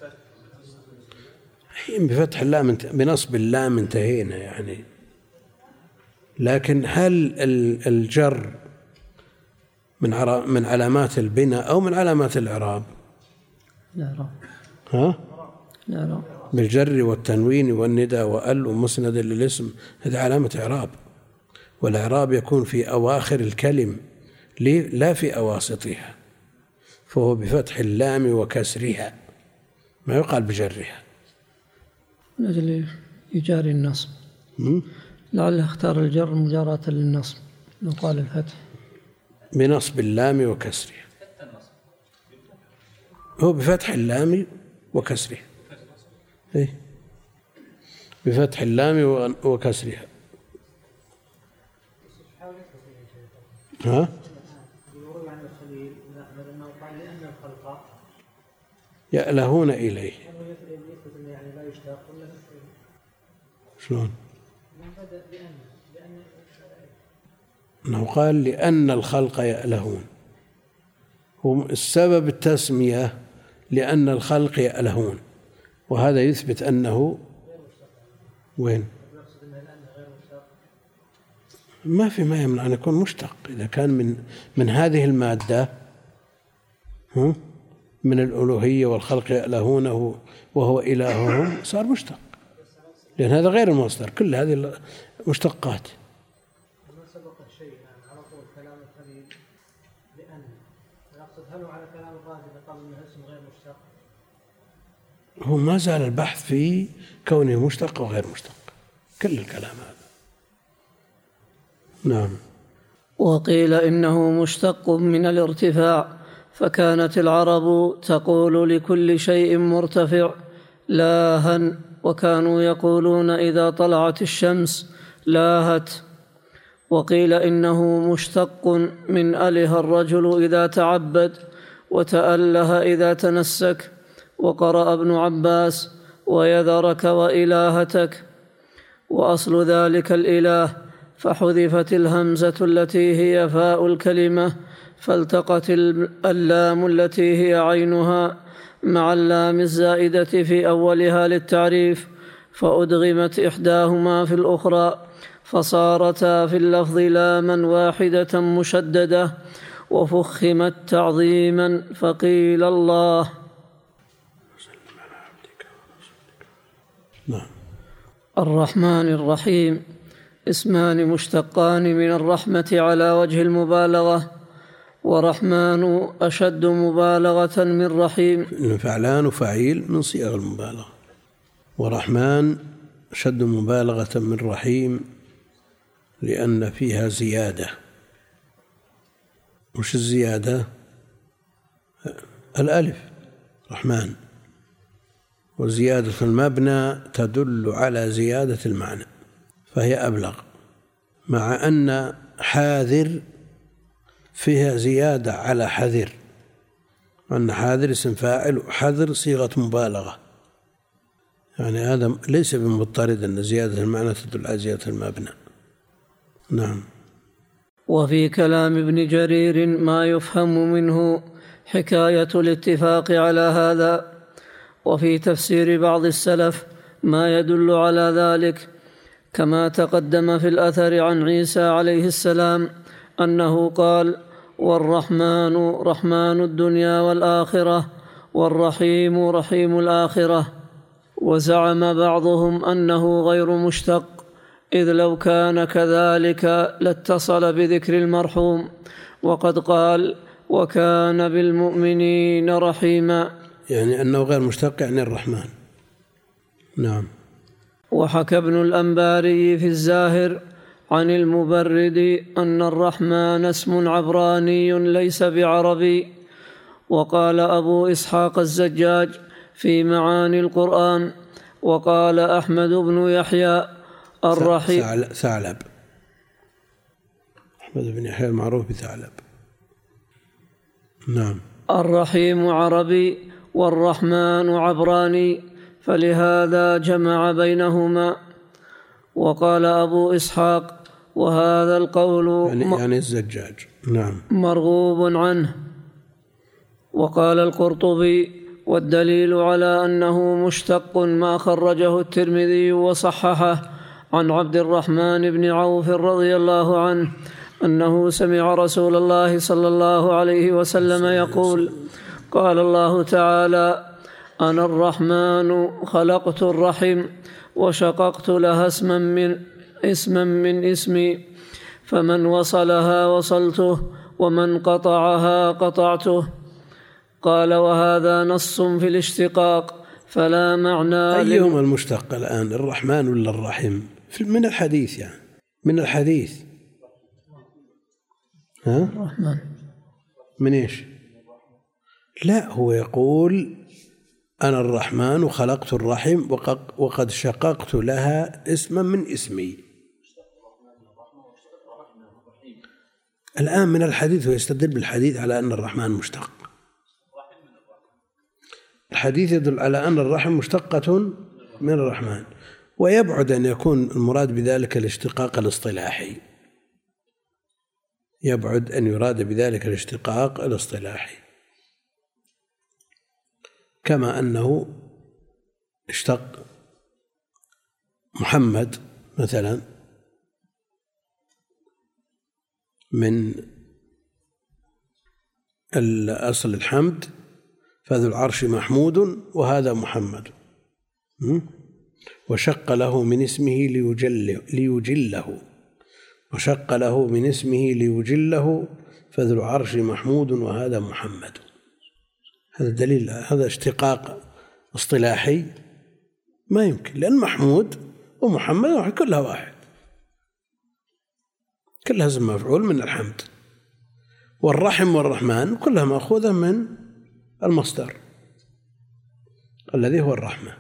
بفتح اللام بنصب اللام انتهينا يعني. لكن هل الجر من من علامات البناء أو من علامات الإعراب؟ الإعراب. ها؟ الإعراب. بالجر والتنوين والندى وأل ومسند للاسم، هذه علامة إعراب، والإعراب يكون في أواخر الكلم لا في أواسطها، فهو بفتح اللام وكسرها، ما يقال بجرها، من أجل يجاري النصب. لعله اختار الجر مجاراة للنصب، يقال الفتح بنصب اللام وكسرها، هو بفتح اللام وكسرها، إيه؟ بفتح اللام وكسرها. ها؟ يألهون إليه. شلون؟ أنه قال لأن الخلق يألهون، السبب التسمية لأن الخلق يألهون، وهذا يثبت أنه وين؟ ما في ما يمنع أن يكون مشتق إذا كان من من هذه المادة من الألوهية والخلق يألهونه وهو إلههم، صار مشتق، لأن هذا غير المصدر، كل هذه مشتقات. ما سبق الشيء على طول كلام الخليل لأن نقصد هل على كلام الغازي قبل أنه اسم غير مشتق؟ هو ما زال البحث في كونه مشتق وغير مشتق، كل الكلام هذا. نعم. وقيل إنه مشتق من الارتفاع، فكانت العرب تقول لكل شيء مرتفع لاهًا، وكانوا يقولون إذا طلعت الشمس لاهت. وقيل إنه مشتق من أله الرجل إذا تعبد، وتأله إذا تنسك. وقرأ ابن عباس ويذرك وإلهتك، وأصل ذلك الإله، فحذفت الهمزة التي هي فاء الكلمة، فالتقت اللام التي هي عينها مع اللام الزائدة في أولها للتعريف، فأدغمت إحداهما في الأخرى، فصارتا في اللفظ لاما واحدة مشددة، وفخمت تعظيما، فقيل الله. الرحمن الرحيم اسمان مشتقان من الرحمة على وجه المبالغة، ورحمن أشد مبالغة من رحيم. فعلان وفعيل من صيغ المبالغة، ورحمن أشد مبالغة من رحيم، لأن فيها زيادة. وش الزيادة؟ الألف رحمن، وزيادة المبنى تدل على زيادة المعنى فهي أبلغ، مع أن حاذر فيها زيادة على حذر، أن حاذر اسم فاعل وحذر صيغة مبالغة، يعني هذا ليس بمضطرد أن زيادة المعنى تدل على زيادة المبنى. نعم. وفي كلام ابن جرير ما يفهم منه حكاية الاتفاق على هذا، وفي تفسير بعض السلف ما يدل على ذلك، كما تقدم في الأثر عن عيسى عليه السلام أنه قال: والرحمن رحمن الدنيا والآخرة، والرحيم رحيم الآخرة. وزعم بعضهم أنه غير مشتق، إذ لو كان كذلك لاتصل بذكر المرحوم، وقد قال: وكان بالمؤمنين رحيما، يعني أنه غير مشتق يعني الرحمن. نعم. وحكى ابن الأنباري في الزاهر عن المبرد أن الرحمن اسم عبراني ليس بعربي. وقال أبو إسحاق الزجاج في معاني القرآن، وقال أحمد بن يحيى الرحيم ثعلب، أحمد بن يحيى المعروف بثعلب. نعم. الرحيم عربي والرحمن عبراني، فلهذا جمع بينهما. وقال أبو إسحاق: وهذا القول يعني, يعني الزجاج. نعم. مرغوب عنه. وقال القرطبي: والدليل على أنه مشتق ما خرجه الترمذي وصححه عن عبد الرحمن بن عوف رضي الله عنه أنه سمع رسول الله صلى الله عليه وسلم يقول: قال الله تعالى: أنا الرحمن خلقت الرحم وشققت لها اسما من اسما من اسمي، فمن وصلها وصلته ومن قطعها قطعته. قال: وهذا نص في الاشتقاق، فلا معنى. أيهما المشتق الآن، الرحمن ولا الرحم؟ من الحديث يعني من الحديث ها؟ الرحمن من إيش؟ لا، هو يقول: أنا الرحمن وخلقت الرحم وقد شققت لها اسما من اسمي. الآن من الحديث، ويستدل بالحديث على أن الرحمن مشتق. الحديث يدل على أن الرحم مشتقة من الرحمن، ويبعد أن يكون المراد بذلك الاشتقاق الاصطلاحي، يبعد أن يراد بذلك الاشتقاق الاصطلاحي، كما أنه اشتق محمد مثلا من الأصل الحمد، فذو العرش محمود وهذا محمد، وشق له من اسمه ليجله, ليجله وشق له من اسمه ليجله فذو العرش محمود وهذا محمد. هذا دليل، هذا اشتقاق اصطلاحي ما يمكن، لأن محمود ومحمد كلها واحد، كلها اسم مفعول من الحمد، والرحم والرحمن كلها مأخوذة من المصدر الذي هو الرحمة.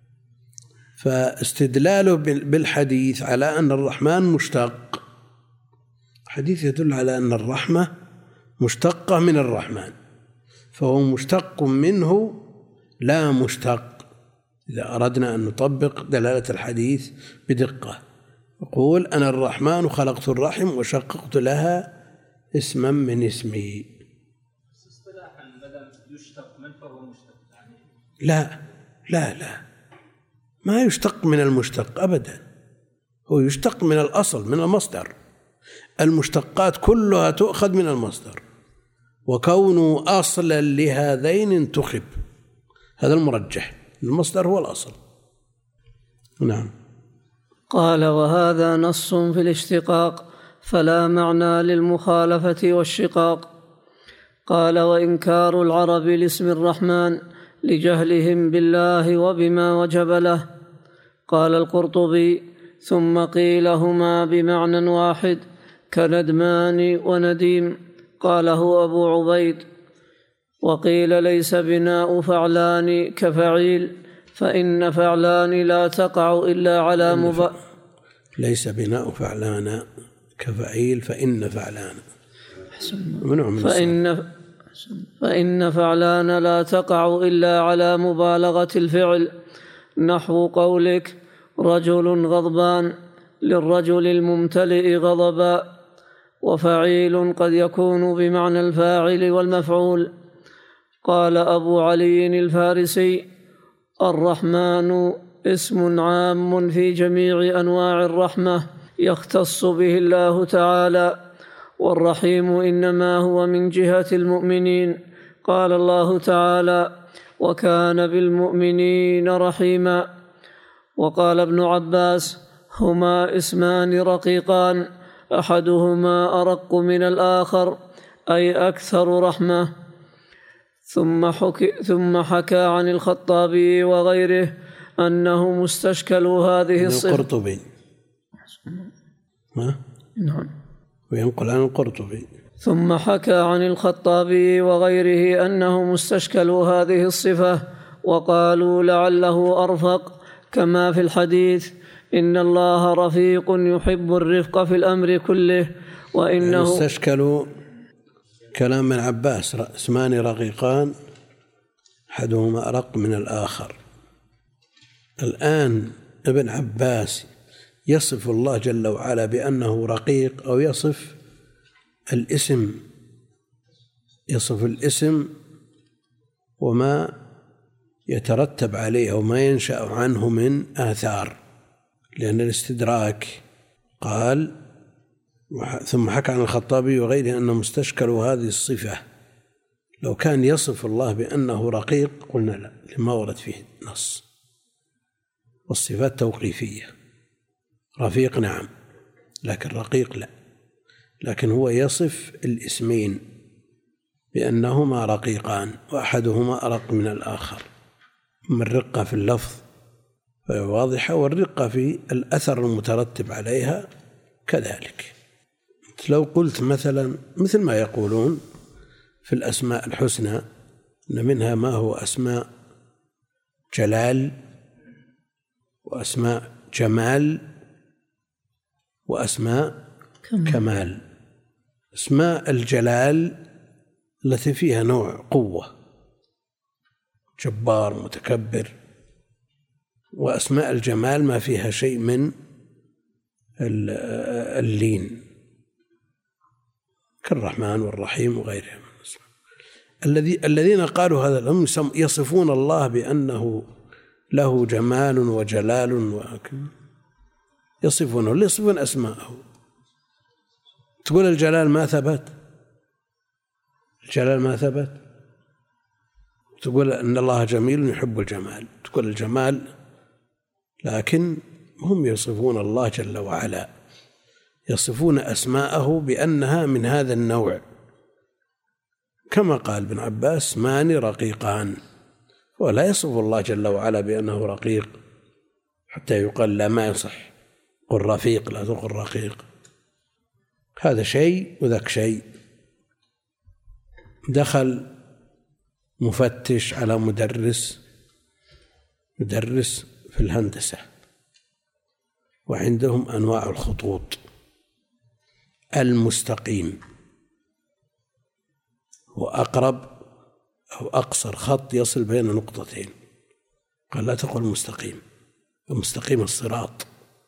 فاستدلاله بالحديث على أن الرحمن مشتق، الحديث يدل على أن الرحمة مشتقة من الرحمن، فهو مشتق منه لا مشتق. إذا أردنا أن نطبق دلالة الحديث بدقة يقول: أنا الرحمن خلقت الرحم وشققت لها اسما من اسمي. اصطلاحا بدل يشتق من فهو مشتق يعني. لا لا لا ما يشتق من المشتق أبدا، هو يشتق من الأصل من المصدر. المشتقات كلها تؤخذ من المصدر، وكونه أصلا لهذين انتخب، هذا المرجح، المصدر هو الأصل. نعم. قال: وهذا نص في الاشتقاق، فلا معنى للمخالفة والشقاق. قال: وإنكار العرب لاسم الرحمن لجهلهم بالله وبما وجب له. قال القرطبي: ثم قيل هما بمعنى واحد كندمان ونديم، قاله أبو عبيد. وقيل ليس بناء فعلان كفعيل، فإن فعلان لا تقع إلا على مبا ليس بناء فعلان كفعيل فإن فعلان فإن, فإن فعلان لا تقع إلا على مبالغة الفعل، نحو قولك رجل غضبان للرجل الممتلئ غضبا. وفعيل قد يكون بمعنى الفاعل والمفعول. قال أبو علي الفارسي: الرحمن اسم عام في جميع أنواع الرحمة يختص به الله تعالى، والرحيم إنما هو من جهة المؤمنين. قال الله تعالى: وكان بالمؤمنين رحيما. وقال ابن عباس: هما اسمان رقيقان أحدهما أرق من الآخر، أي أكثر رحمة. ثم حكي ثم حكى عن الخطابي وغيره أنهم استشكلوا هذه الصفة. القرطبي ما؟ نعم. وينقل عن القرطبي. ثم حكى عن الخطابي وغيره أنهم استشكلوا هذه الصفة وقالوا لعله أرفق، كما في الحديث: إن الله رفيق يحب الرفق في الأمر كله. وإنه يعني استشكلوا كلام من عباس: اسمان رقيقان أحدهما أرق من الآخر. الآن ابن عباس يصف الله جل وعلا بأنه رقيق، أو يصف الاسم يصف الاسم وما يترتب عليه وما ينشأ عنه من آثار، لأن الاستدراك. قال: ثم حكى عن الخطابي وغيره أنهم استشكلوا هذه الصفة. لو كان يصف الله بأنه رقيق قلنا لا، لما ورد فيه نص، والصفات توقيفية. رفيق نعم، لكن رقيق لا. لكن هو يصف الاسمين بأنهما رقيقان وأحدهما أرق من الآخر، من الرقة في اللفظ فهي واضحة، والرقة في الأثر المترتب عليها كذلك. لو قلت مثلا مثل ما يقولون في الأسماء الحسنى أن منها ما هو أسماء جلال وأسماء جمال وأسماء كمال. كمال. أسماء الجلال التي فيها نوع قوة، جبار متكبر، وأسماء الجمال ما فيها شيء من اللين كالرحمن والرحيم وغيرهم. الذي الذين قالوا هذا هم يصفون الله بأنه له جمال وجلال، يصفونه يصفون أسماءه. تقول الجلال ما ثبت، الجلال ما ثبت. تقول أن الله جميل يحب الجمال، تقول الجمال، لكن هم يصفون الله جل وعلا، يصفون أسماءه بأنها من هذا النوع، كما قال ابن عباس: اسمان رقيقان. ولا يصف الله جل وعلا بأنه رقيق حتى يقال لا، ما يصح، قل رفيق لا تقل رقيق. هذا شيء وذاك شيء. دخل مفتش على مدرس مدرس في الهندسة، وعندهم أنواع الخطوط. المستقيم وأقرب أو أقصر خط يصل بين نقطتين، قال لا تقل مستقيم، المستقيم الصراط.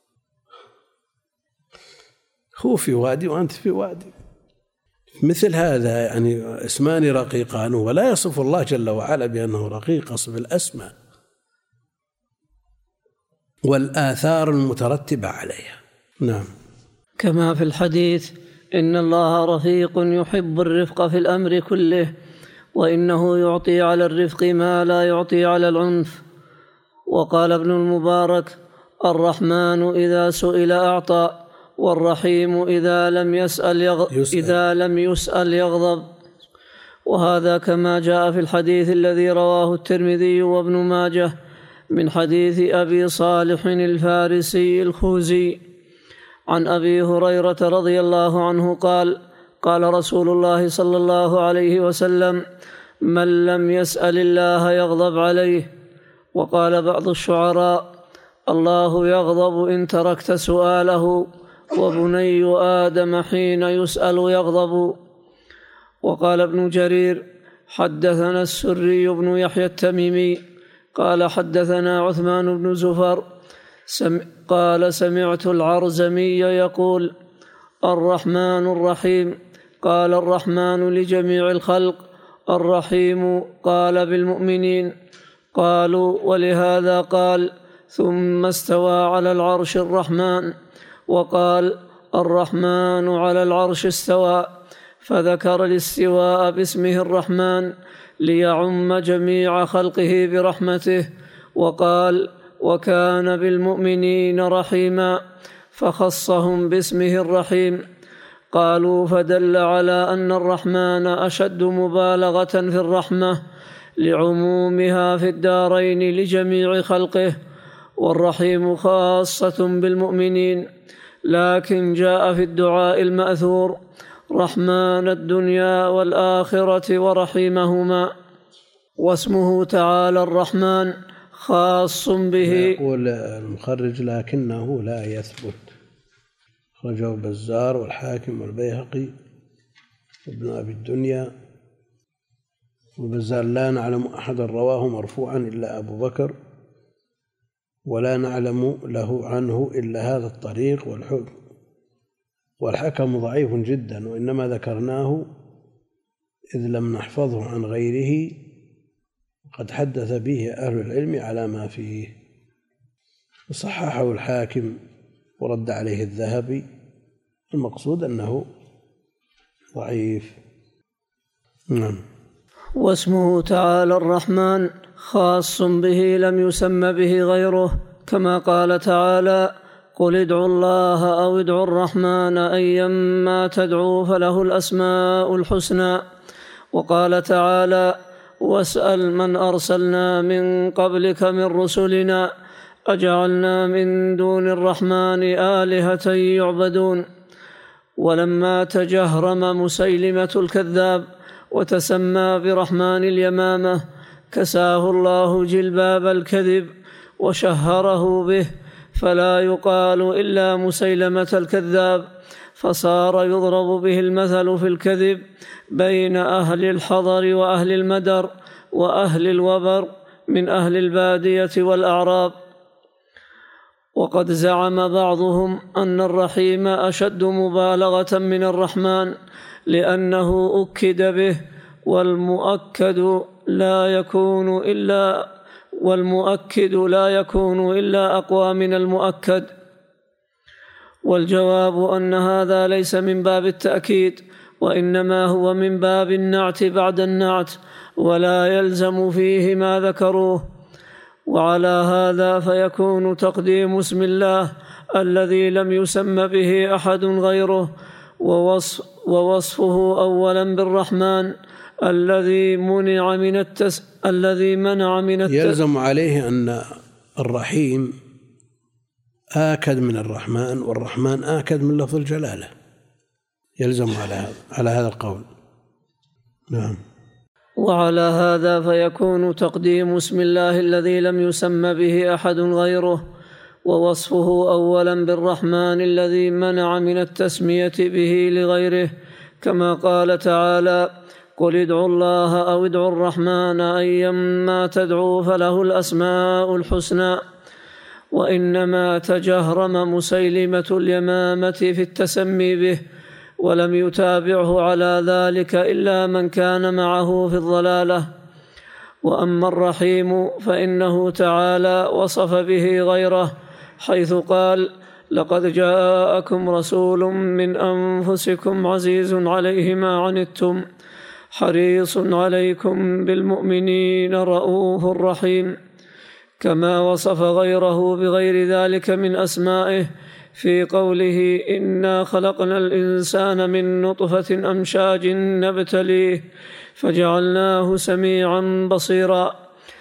هو في وادي وأنت في وادي. مثل هذا يعني اسمان رقيقان، ولا يصف الله جل وعلا بأنه رقيق، يصف الأسماء والآثار المترتبة عليها. نعم. كما في الحديث: إن الله رفيق يحب الرفق في الأمر كله، وإنه يعطي على الرفق ما لا يعطي على العنف. وقال ابن المبارك: الرحمن إذا سئل أعطى، والرحيم إذا لم يسأل يغضب, يسأل. إذا لم يسأل يغضب. وهذا كما جاء في الحديث الذي رواه الترمذي وابن ماجه من حديث أبي صالح الفارسي الخوزي عن أبي هريرة رضي الله عنه قال قال رسول الله صلى الله عليه وسلم: من لم يسأل الله يغضب عليه. وقال بعض الشعراء: الله يغضب إن تركت سؤاله، وبني آدم حين يسأل يغضب. وقال ابن جرير: حدثنا السري بن يحيى التميمي قال حدثنا عثمان بن زفر سم قال سمعت العرزمي يقول: الرحمن الرحيم. قال: الرحمن لجميع الخلق، الرحيم قال بالمؤمنين. قالوا: ولهذا قال: ثم استوى على العرش الرحمن، وقال: الرحمن على العرش استوى، فذكر الاستواء باسمه الرحمن ليعم جميع خلقه برحمته. وقال: وكان بالمؤمنين رحيما، فخصهم باسمه الرحيم. قالوا: فدل على أن الرحمن أشد مبالغة في الرحمة لعمومها في الدارين لجميع خلقه، والرحيم خاصة بالمؤمنين. لكن جاء في الدعاء المأثور: رحمن الدنيا والآخرة ورحيمهما. واسمه تعالى الرحمن خاص به. يقول المخرج: لكنه لا يثبت. خرجه البزار والحاكم والبيهقي وابن أبي الدنيا. والبزار: لا نعلم أحدا رواه مرفوعا إلا أبو بكر، ولا نعلم له عنه إلا هذا الطريق، والحكم والحكم ضعيف جدا، وإنما ذكرناه إذ لم نحفظه عن غيره، قد حدث به أهل العلم على ما فيه. وصححه الحاكم ورد عليه الذهبي. المقصود أنه ضعيف. نعم. واسمه تعالى الرحمن خاص به لم يسم به غيره، كما قال تعالى: قل ادعوا الله أو ادعوا الرحمن أيما تدعوا فله الأسماء الحسنى. وقال تعالى: واسأل من أرسلنا من قبلك من رسلنا أجعلنا من دون الرحمن آلهة يعبدون. ولما تجهرم مسيلمة الكذاب وتسمى برحمن اليمامة كساه الله جلباب الكذب وشهره به، فلا يقال إلا مسيلمة الكذاب، فصار يضرب به المثل في الكذب بين أهل الحضر وأهل المدر وأهل الوبر من أهل البادية والأعراب. وقد زعم بعضهم أن الرحيم أشد مبالغة من الرحمن لأنه أكد به، والمؤكد لا يكون إلا والمؤكد لا يكون إلا أقوى من المؤكد. والجواب أن هذا ليس من باب التأكيد، وإنما هو من باب النعت بعد النعت، ولا يلزم فيه ما ذكروه. وعلى هذا فيكون تقديم اسم الله الذي لم يسم به أحد غيره ووصف ووصفه أولا بالرحمن الذي منع من التس الذي منع من التس يلزم عليه أن الرحيم آكد من الرحمن، والرحمن آكد من لفظ الجلالة. يلزم على هذا على هذا القول. نعم. وعلى هذا فيكون تقديم اسم الله الذي لم يسم به أحد غيره ووصفه أولا بالرحمن الذي منع من التسمية به لغيره، كما قال تعالى: قل ادعوا الله أو ادعوا الرحمن أيما تدعوا فله الأسماء الحسنى. وإنما تجهرم مسيلمة اليمامة في التسمي به، ولم يتابعه على ذلك إلا من كان معه في الضلالة. وأما الرحيم فإنه تعالى وصف به غيره، حيث قال: لقد جاءكم رسول من أنفسكم عزيز عليه ما عنتم حريص عليكم بالمؤمنين رؤوف رحيم، كما وصف غيره بغير ذلك من أسمائه في قوله: إنا خلقنا الإنسان من نطفة أمشاج نبتليه فجعلناه سميعا بصيرا.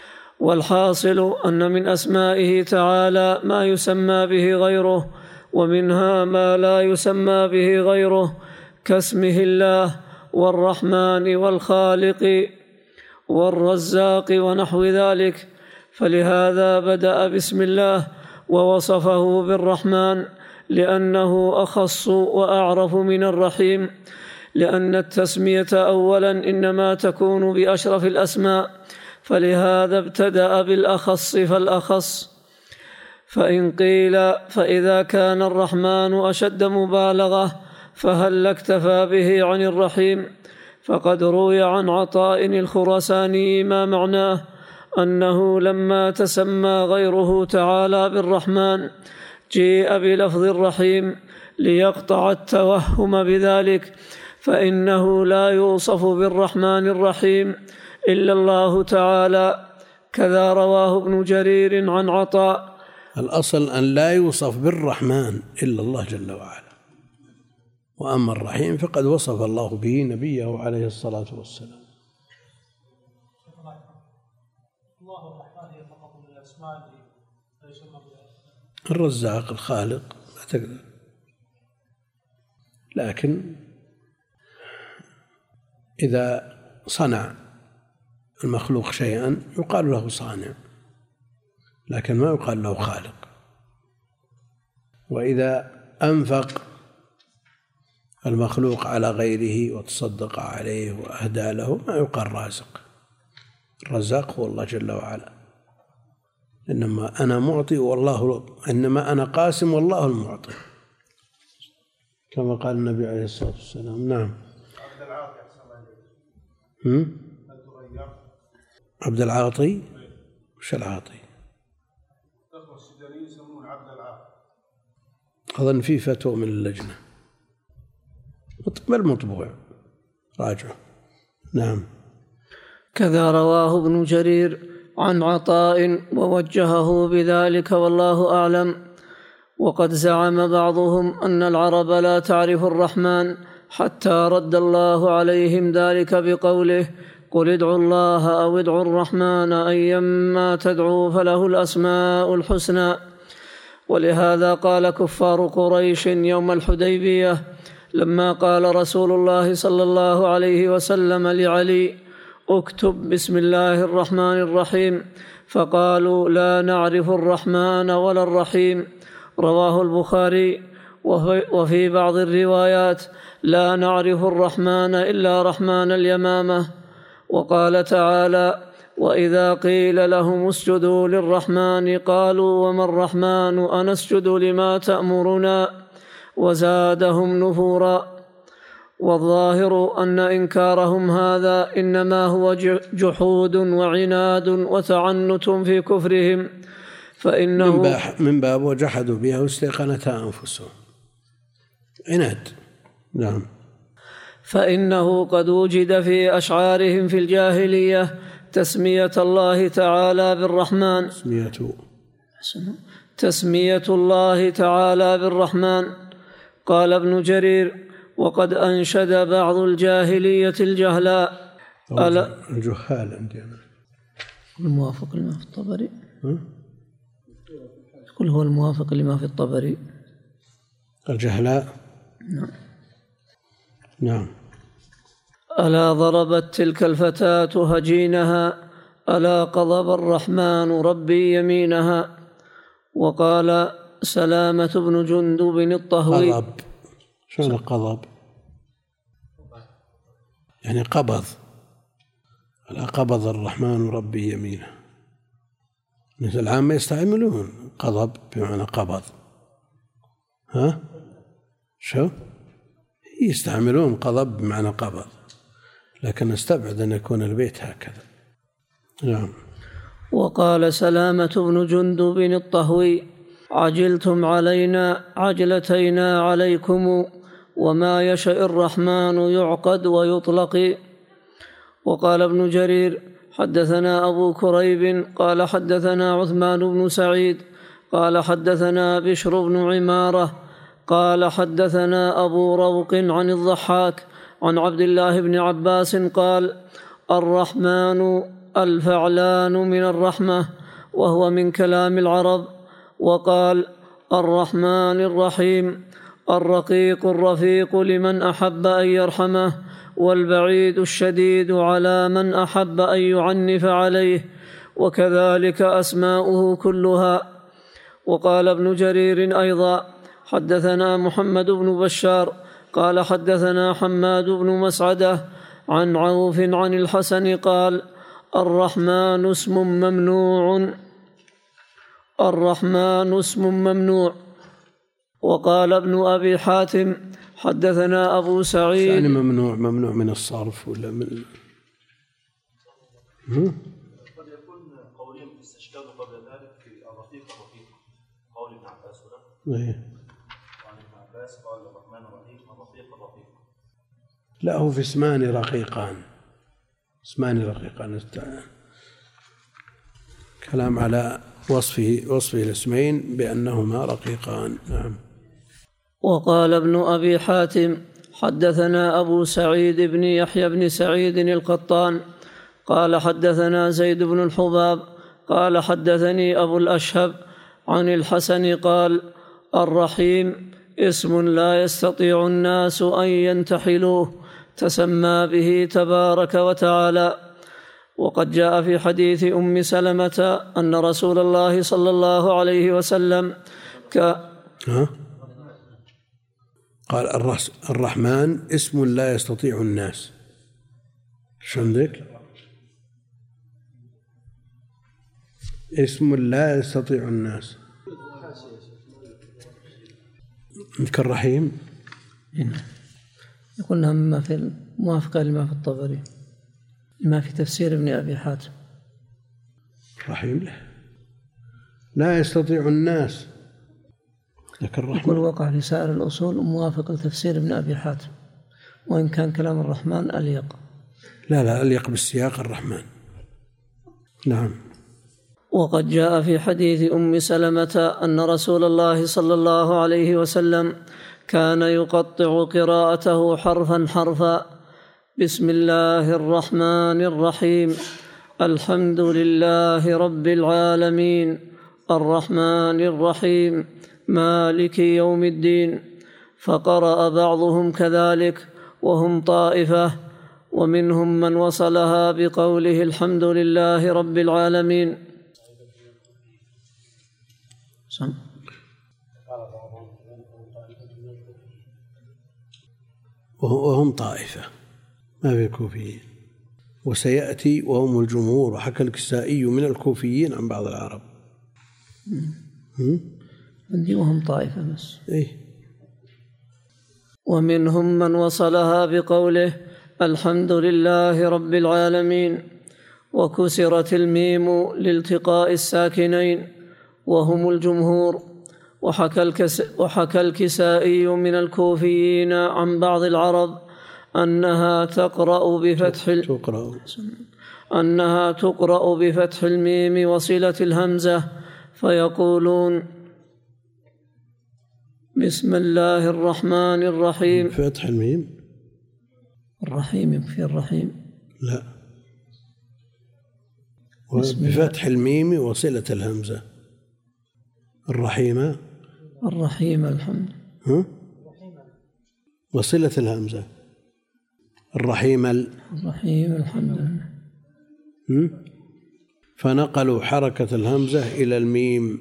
والحاصل أن من أسمائه تعالى ما يسمى به غيره، ومنها ما لا يسمى به غيره كاسمه الله والرحمن والخالق والرزاق ونحو ذلك. فلهذا بدأ بسم الله ووصفه بالرحمن لأنه أخص وأعرف من الرحيم، لأن التسمية أولا إنما تكون بأشرف الأسماء، فلهذا ابتدأ بالأخص فالأخص. فإن قيل فإذا كان الرحمن أشد مبالغة فهل اكتفى به عن الرحيم؟ فقد روي عن عطاء الخراساني ما معناه أنه لما تسمى غيره تعالى بالرحمن جيء بلفظ الرحيم ليقطع التوهم بذلك، فإنه لا يوصف بالرحمن الرحيم إلا الله تعالى. كذا رواه ابن جرير عن عطاء. الأصل أن لا يوصف بالرحمن إلا الله جل وعلا، وأما الرحيم فقد وصف الله به نبيه عليه الصلاة والسلام. الله الرحمن هي فقط من الأسماء ليس الرزاق الخالق لا تقدر، لكن إذا صنع المخلوق شيئا يقال له صانع، لكن ما يقال له خالق. وإذا أنفق المخلوق على غيره وتصدق عليه وأهدى له ما يقال رازق. الرزاق هو الله جل وعلا، إنما أنا معطي والله، إنما أنا قاسم والله المعطي، كما قال النبي عليه الصلاة والسلام. نعم. عبد العاطي وش العاطي؟ أظن في فتوى من اللجنة بل مطبوع، راجع. نعم. كذا رواه ابن جرير عن عطاء ووجهه بذلك والله أعلم. وقد زعم بعضهم أن العرب لا تعرف الرحمن حتى رد الله عليهم ذلك بقوله قل ادعوا الله أو ادعوا الرحمن أيما تدعوا فله الأسماء الحسنى. ولهذا قال كفار قريش يوم الحديبية لما قال رسول الله صلى الله عليه وسلم لعلي اكتب بسم الله الرحمن الرحيم، فقالوا لا نعرف الرحمن ولا الرحيم. رواه البخاري. وفي بعض الروايات لا نعرف الرحمن إلا رحمن اليمامة. وقال تعالى وإذا قيل لهم اسجدوا للرحمن قالوا وما الرحمن أنسجد لما تأمرنا، وزادهم نفورا. والظاهر أن إنكارهم هذا إنما هو جحود وعناد وتعنت في كفرهم، فإنه من باب وجحدوا بها واستيقنتها أنفسهم، عناد. نعم. فإنه قد وجد في أشعارهم في الجاهلية تسمية الله تعالى بالرحمن، تسمية تسمية الله تعالى بالرحمن. قال ابن جرير وقد أنشد بعض الجاهلية الجهلاء الجهال عندنا الموافق لما في الطبري، كل هو الموافق لما في الطبري الجهلاء. نعم. نعم. ألا ضربت تلك الفتاة هجينها، ألا قضب الرحمن ربي يمينها. وقال سلامة بن جندب الطهوي قضب. شنو قضب؟ يعني قبض. ألا قبض الرحمن ربي يمينه. مثل العامة يستعملون قضب بمعنى قبض. ها؟ شو؟ يستعملون قضب بمعنى قبض، لكن استبعد أن يكون البيت هكذا. نعم. وقال سلامة بن جندب الطهوي عجلتم علينا عجلتينا عليكم، وما يشاء الرحمن يعقد ويطلق. وقال ابن جرير حدثنا أبو كريب قال حدثنا عثمان بن سعيد قال حدثنا بشر بن عمارة قال حدثنا أبو روق عن الضحاك عن عبد الله بن عباس قال الرحمن الفعلان من الرحمة، وهو من كلام العرب. وقال الرحمن الرحيم، الرقيق الرفيق لمن أحب أن يرحمه، والبعيد الشديد على من أحب أن يعنف عليه، وكذلك أسماؤه كلها. وقال ابن جرير أيضا حدثنا محمد بن بشار قال حدثنا حماد بن مسعدة عن عوف عن الحسن قال الرحمن اسم ممنوع الرحمن اسم ممنوع. وقال ابن أبي حاتم حدثنا أبو سعيد. يعني ممنوع ممنوع من الصرف ولا من قد يكون قولين في استشكال قبل ذلك في الرفيق الرفيق، قول ابن عباس هنا وعن ابن عباس قال الرحمن الرحيم الرفيق الرفيق. لا، هو في اسمان رقيقان، اسمان رقيقان، كلام على وصفه وصفه الاسمين بأنهما رقيقان. نعم. وقال ابن أبي حاتم حدثنا أبو سعيد بن يحيى بن سعيد القطان قال حدثنا زيد بن الحباب قال حدثني أبو الأشهب عن الحسن قال الرحيم اسم لا يستطيع الناس أن ينتحلوه، تسمى به تبارك وتعالى. وقد جاء في حديث أم سلمة أن رسول الله صلى الله عليه وسلم ك... ها؟ قال الرحمن اسم لا يستطيع الناس. شو عندك؟ اسم لا يستطيع الناس. عندك الرحيم يقولنا مما في الموافقة لما في الطبري، ما في تفسير ابن أبي حاتم. رحيم له لا يستطيع الناس، يقول وقع في سائر الأصول موافق لتفسير ابن أبي حاتم، وإن كان كلام الرحمن أليق. لا لا أليق بالسياق الرحمن. نعم. وقد جاء في حديث أم سلمة أن رسول الله صلى الله عليه وسلم كان يقطع قراءته حرفا حرفا: بسم الله الرحمن الرحيم، الحمد لله رب العالمين، الرحمن الرحيم، مالك يوم الدين. فقرأ بعضهم كذلك وهم طائفة، ومنهم من وصلها بقوله الحمد لله رب العالمين. سم. وهم طائفة ما في الكوفيين، وسيأتي وهم الجمهور. وحكى الكسائي من الكوفيين عن بعض العرب. عندي وهم طائفة بس. إيه؟ ومنهم من وصلها بقوله الحمد لله رب العالمين، وكسرت الميم لالتقاء الساكنين وهم الجمهور. وحكى, الكس وحكى الكسائي من الكوفيين عن بعض العرب أنها تقرأ بفتح ال... تقرأ. أنها تقرأ بفتح الميم وصلة الهمزة، فيقولون بسم الله الرحمن الرحيم. فتح الميم الرحيم في الرحيم لا، بفتح الميم وصلة الهمزة. الرحيمة الرحيم الحمد ها؟ وصلة الهمزة الرحيم ال... الرحيم الحمد. فنقلوا حركة الهمزة إلى الميم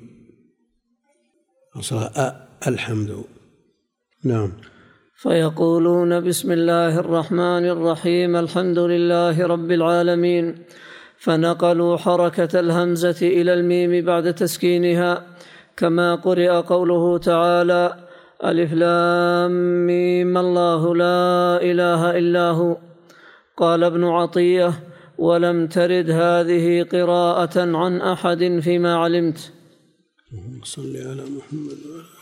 أصلها الحمد. نعم. فيقولون بسم الله الرحمن الرحيم، الحمد لله رب العالمين، فنقلوا حركة الهمزة إلى الميم بعد تسكينها، كما قرئ قوله تعالى ألف لام ميم الله لا إله إلا هو. قال ابن عطية ولم ترد هذه قراءة عن أحد فيما علمت. اللهم صل على محمد.